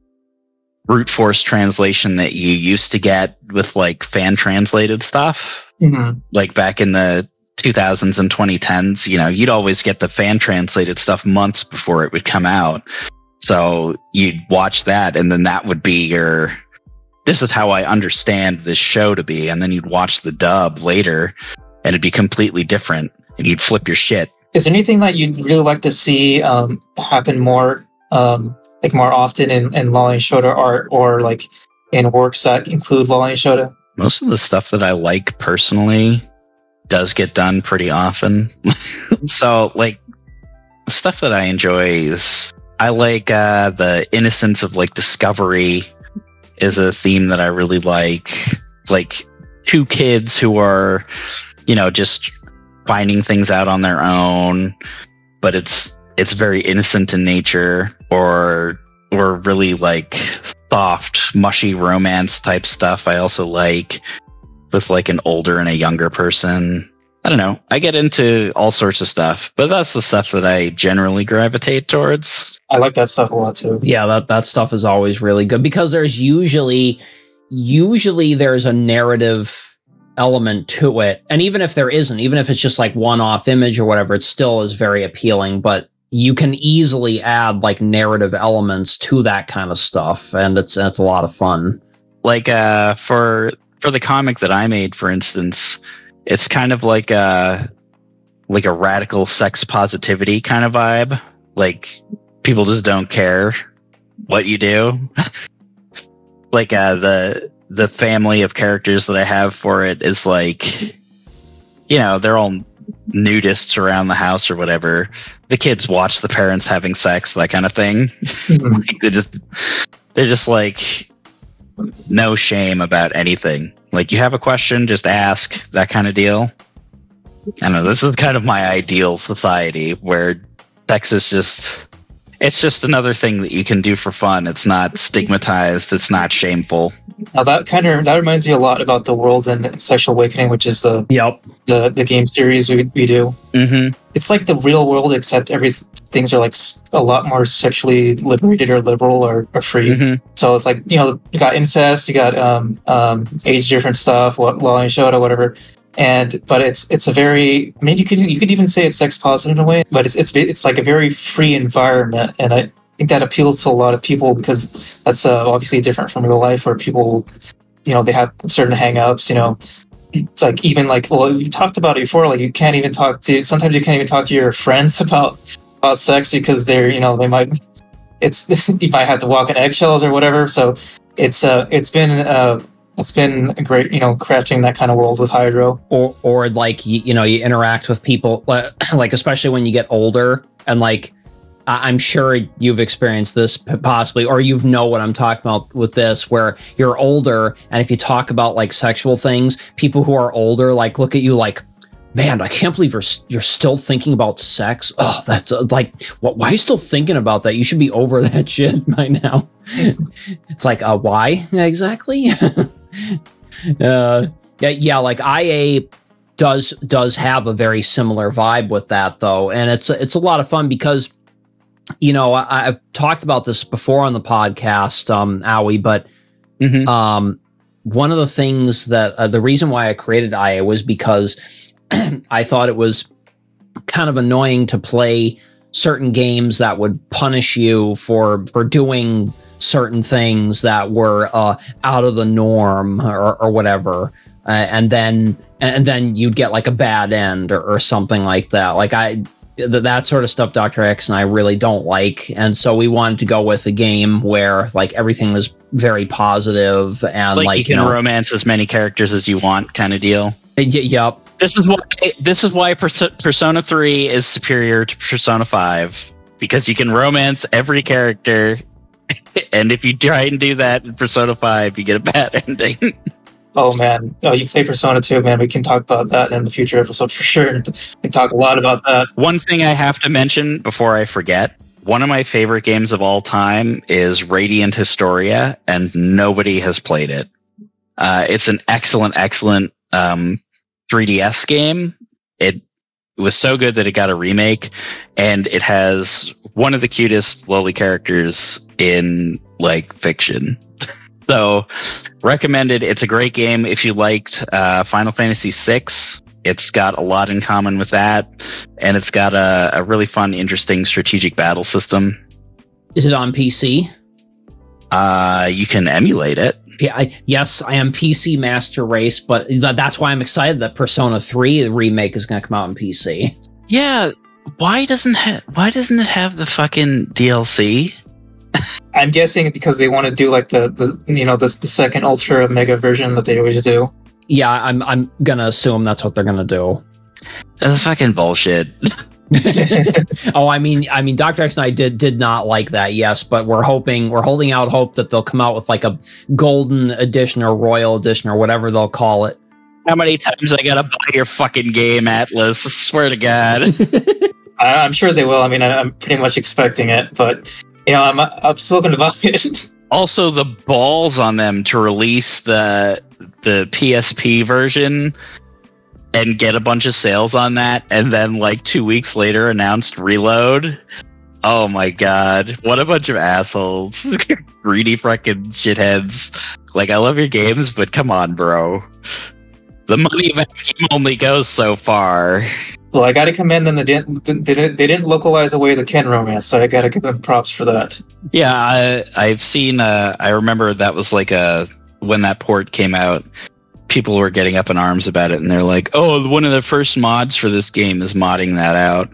brute force translation that you used to get with like fan translated stuff. Mm-hmm. Like back in the two thousands and twenty tens, you know, you'd always get the fan translated stuff months before it would come out. So you'd watch that, and then that would be your, this is how I understand this show to be. And then you'd watch the dub later, and it'd be completely different. and you'd flip your shit. Is there anything that you'd really like to see um, happen more, um, like more often in, in Lolly and Shota art, or like in works that include Lolly and Shota? Most of the stuff that I like personally does get done pretty often. So, like, stuff that I enjoy is I like uh, the innocence of like discovery is a theme that I really like. Like two kids who are, you know, just finding things out on their own, but it's it's very innocent in nature, or or really like soft, mushy romance type stuff. I also like with like an older and a younger person. I don't know. I get into all sorts of stuff, but that's the stuff that I generally gravitate towards. I like that stuff a lot too. Yeah, that, that stuff is always really good because there's usually usually there's a narrative element to it. And even if there isn't, even if it's just like one-off image or whatever, it still is very appealing, but you can easily add like narrative elements to that kind of stuff, and it's it's a lot of fun. Like uh for for the comic that I made, for instance, it's kind of like a like a radical sex positivity kind of vibe. Like people just don't care what you do. Like uh the the family of characters that I have for it is like, you know, they're all nudists around the house or whatever. The kids watch the parents having sex, that kind of thing. Mm-hmm. Like they just they're just like no shame about anything. Like you have a question, just ask, that kind of deal. I don't know, this is kind of my ideal society where sex is just it's just another thing that you can do for fun. It's not stigmatized. It's not shameful. Now that kind of that reminds me a lot about the Worlds and Sexual Awakening, which is the Yep. the, the game series we, we do. Mm-hmm. It's like the real world, except every things are like a lot more sexually liberated or liberal or, or free. Mm-hmm. So it's like, you know, you got incest, you got um, um, age different stuff, what Lolly and Shota, whatever. And but it's it's a very I mean you could you could even say it's sex positive in a way, but it's it's it's like a very free environment, and I think that appeals to a lot of people because that's uh, obviously different from real life where people, you know, they have certain hang-ups, you know, it's like even like well you talked about it before, like you can't even talk to sometimes you can't even talk to your friends about about sex because they're, you know, they might it's you might have to walk on eggshells or whatever. So it's uh it's been uh It's been a great, you know, crafting that kind of world with Hydro. Or, or like, you, you know, you interact with people, like, especially when you get older, and like, I'm sure you've experienced this possibly, or you know what I'm talking about with this, where you're older, and if you talk about like sexual things, people who are older, like, look at you like, man, I can't believe you're you're still thinking about sex. Oh, that's uh, like, what? Why are you still thinking about that? You should be over that shit by now. It's like, uh, why exactly? uh, yeah, yeah. Like I A does does have a very similar vibe with that though, and it's it's a lot of fun because, you know, I, I've talked about this before on the podcast, um, Owie, but Mm-hmm. um, one of the things that uh, the reason why I created I A was because I thought it was kind of annoying to play certain games that would punish you for for doing certain things that were uh, out of the norm or, or whatever, uh, and then and then you'd get like a bad end or, or something like that. Like I th- that sort of stuff, Doctor X and I really don't like, and so we wanted to go with a game where like everything was very positive and Like, like you can you know, romance as many characters as you want, kind of deal. y- yep. This is why this is why Perso- Persona three is superior to Persona five, because you can romance every character, and if you try and do that in Persona five, you get a bad ending. Oh man, oh you can say Persona two, man. We can talk about that in a future episode for sure. We can talk a lot about that. One thing I have to mention before I forget, one of my favorite games of all time is Radiant Historia, and nobody has played it. Uh, it's an excellent, excellent um, three D S game. It was so good that it got a remake, and it has one of the cutest lowly characters in like fiction. So recommended. It's a great game. If you liked uh, Final Fantasy six, it's got a lot in common with that, and it's got a, a really fun, interesting strategic battle system. Is it on P C? Uh, you can emulate it. I, yes, I am P C Master Race, but th- that's why I'm excited that Persona three remake is going to come out on P C. Yeah, why doesn't ha- why doesn't it have the fucking D L C? I'm guessing because they want to do like the, the you know the, the second ultra mega version that they always do. Yeah, I'm I'm gonna assume that's what they're gonna do. That's fucking bullshit. oh, I mean, I mean, Doctor X and I did did not like that, yes, but we're hoping, we're holding out hope that they'll come out with like a golden edition or royal edition or whatever they'll call it. How many times I gotta buy your fucking game, Atlas? I swear to God. I, I'm sure they will. I mean, I, I'm pretty much expecting it, but you know, I'm I'm still going to buy it. Also, the balls on them to release the the P S P version and get a bunch of sales on that, and then like two weeks later announced Reload. Oh my God, what a bunch of assholes. Greedy fucking shitheads. Like, I love your games, but come on, bro. The money vacuum only goes so far. Well, I got to commend them. They didn't, they didn't they didn't localize away the Ken romance, so I got to give them props for that. Yeah, I, I've seen. Uh, I remember that was like a when that port came out. People were getting up in arms about it, and they're like, "Oh, one of the first mods for this game is modding that out."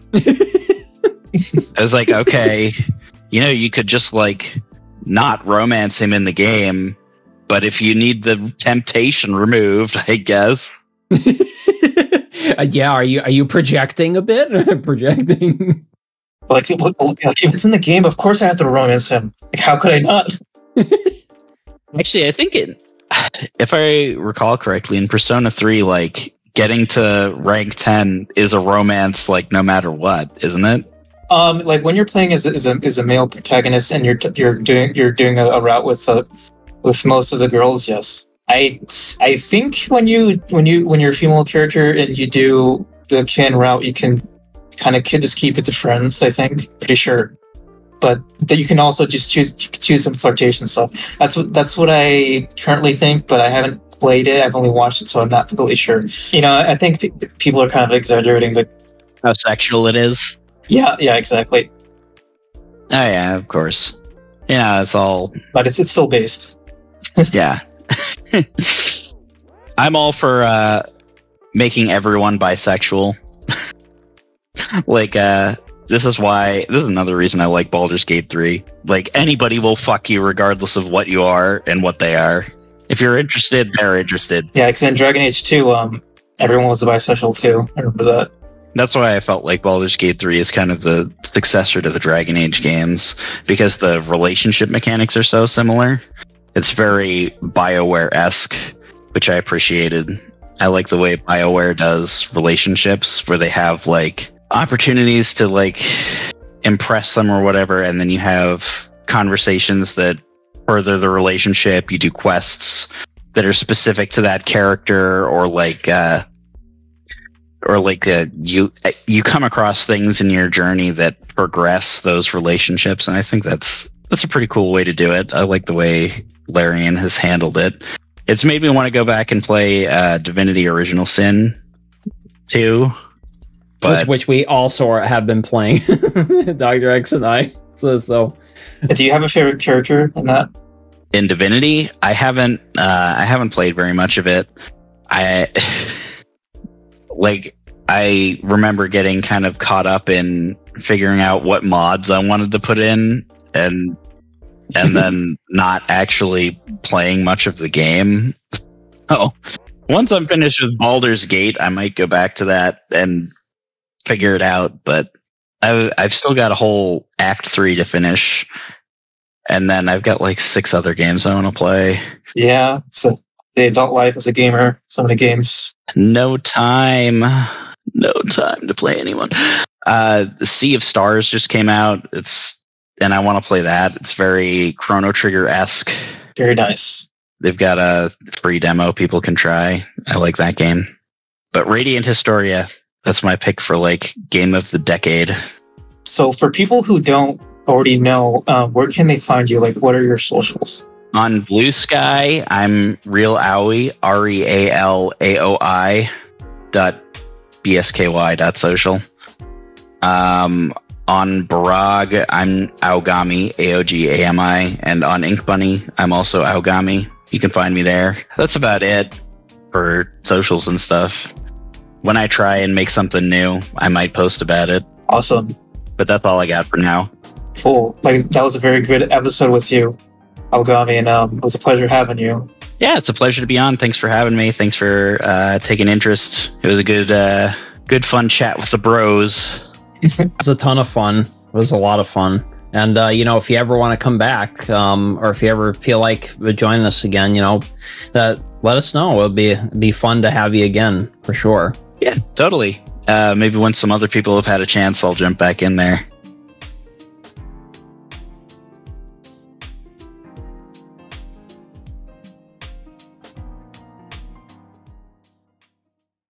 I was like, "Okay, you know, you could just like not romance him in the game, but if you need the temptation removed, I guess." uh, yeah, are you are you projecting a bit? projecting? Like, like, if it's in the game, of course I have to romance him. Like, how could I not? Actually, I think it. If I recall correctly, in Persona three, like getting to rank ten is a romance, like no matter what, isn't it? Um, like when you're playing as, as a as a male protagonist and you're you're doing you're doing a, a route with uh, with most of the girls, yes. I I think when you when you when you're a female character and you do the Ken route, you can kind of just keep it to friends. I think, pretty sure. But that you can also just choose you can choose some flirtation stuff. That's what that's what I currently think, but I haven't played it. I've only watched it, so I'm not completely sure. You know, I think p- people are kind of exaggerating the How sexual it is. yeah, yeah, exactly. Oh yeah, of course. Yeah, it's all. But it's it's still based. Yeah. I'm all for uh, making everyone bisexual. like, uh, this is why. This is another reason I like Baldur's Gate three. Like, anybody will fuck you regardless of what you are and what they are. If you're interested, they're interested. Yeah, because in Dragon Age two, um, everyone was bisexual too. I remember that. That's why I felt like Baldur's Gate three is kind of the successor to the Dragon Age games, because the relationship mechanics are so similar. It's very BioWare-esque, which I appreciated. I like the way BioWare does relationships, where they have like opportunities to like impress them or whatever, and then you have conversations that further the relationship. You do quests that are specific to that character, or like uh or like uh, you you come across things in your journey that progress those relationships, and I think that's that's a pretty cool way to do it. I like the way Larian has handled it. It's made me want to go back and play uh, Divinity Original Sin too. But which which we also have been playing, Doctor X and I. So so. Do you have a favorite character in that? In Divinity, I haven't uh, I haven't played very much of it. I like I remember getting kind of caught up in figuring out what mods I wanted to put in, and and then not actually playing much of the game. Oh, once I'm finished with Baldur's Gate, I might go back to that and figure it out. But I, I've still got a whole Act Three to finish, and then I've got like six other games I want to play. Yeah, it's a, the adult life as a gamer. So many games. No time. No time to play anyone. Uh, Sea of Stars just came out. It's and I want to play that. It's very Chrono Trigger-esque. Very nice. They've got a free demo people can try. I like that game. But Radiant Historia, that's my pick for like game of the decade. So for people who don't already know, uh, where can they find you? Like, what are your socials? On Blue Sky, I'm Real Aoi, R E A L A O I dot B S K Y dot social. Um, on Barag, I'm Aogami, A O G A M I, and on Ink Bunny, I'm also Aogami. You can find me there. That's about it for socials and stuff. When I try and make something new, I might post about it. Awesome. But that's all I got for now. Cool. Like, that was a very good episode with you, Algami, and um, it was a pleasure having you. Yeah, it's a pleasure to be on. Thanks for having me. Thanks for uh, taking interest. It was a good, uh, good fun chat with the bros. It was a ton of fun. It was a lot of fun. And, uh, you know, if you ever want to come back, um, or if you ever feel like joining us again, you know, that let us know. It'll be, it'd be fun to have you again, for sure. Yeah, totally. Uh, maybe when some other people have had a chance, I'll jump back in there.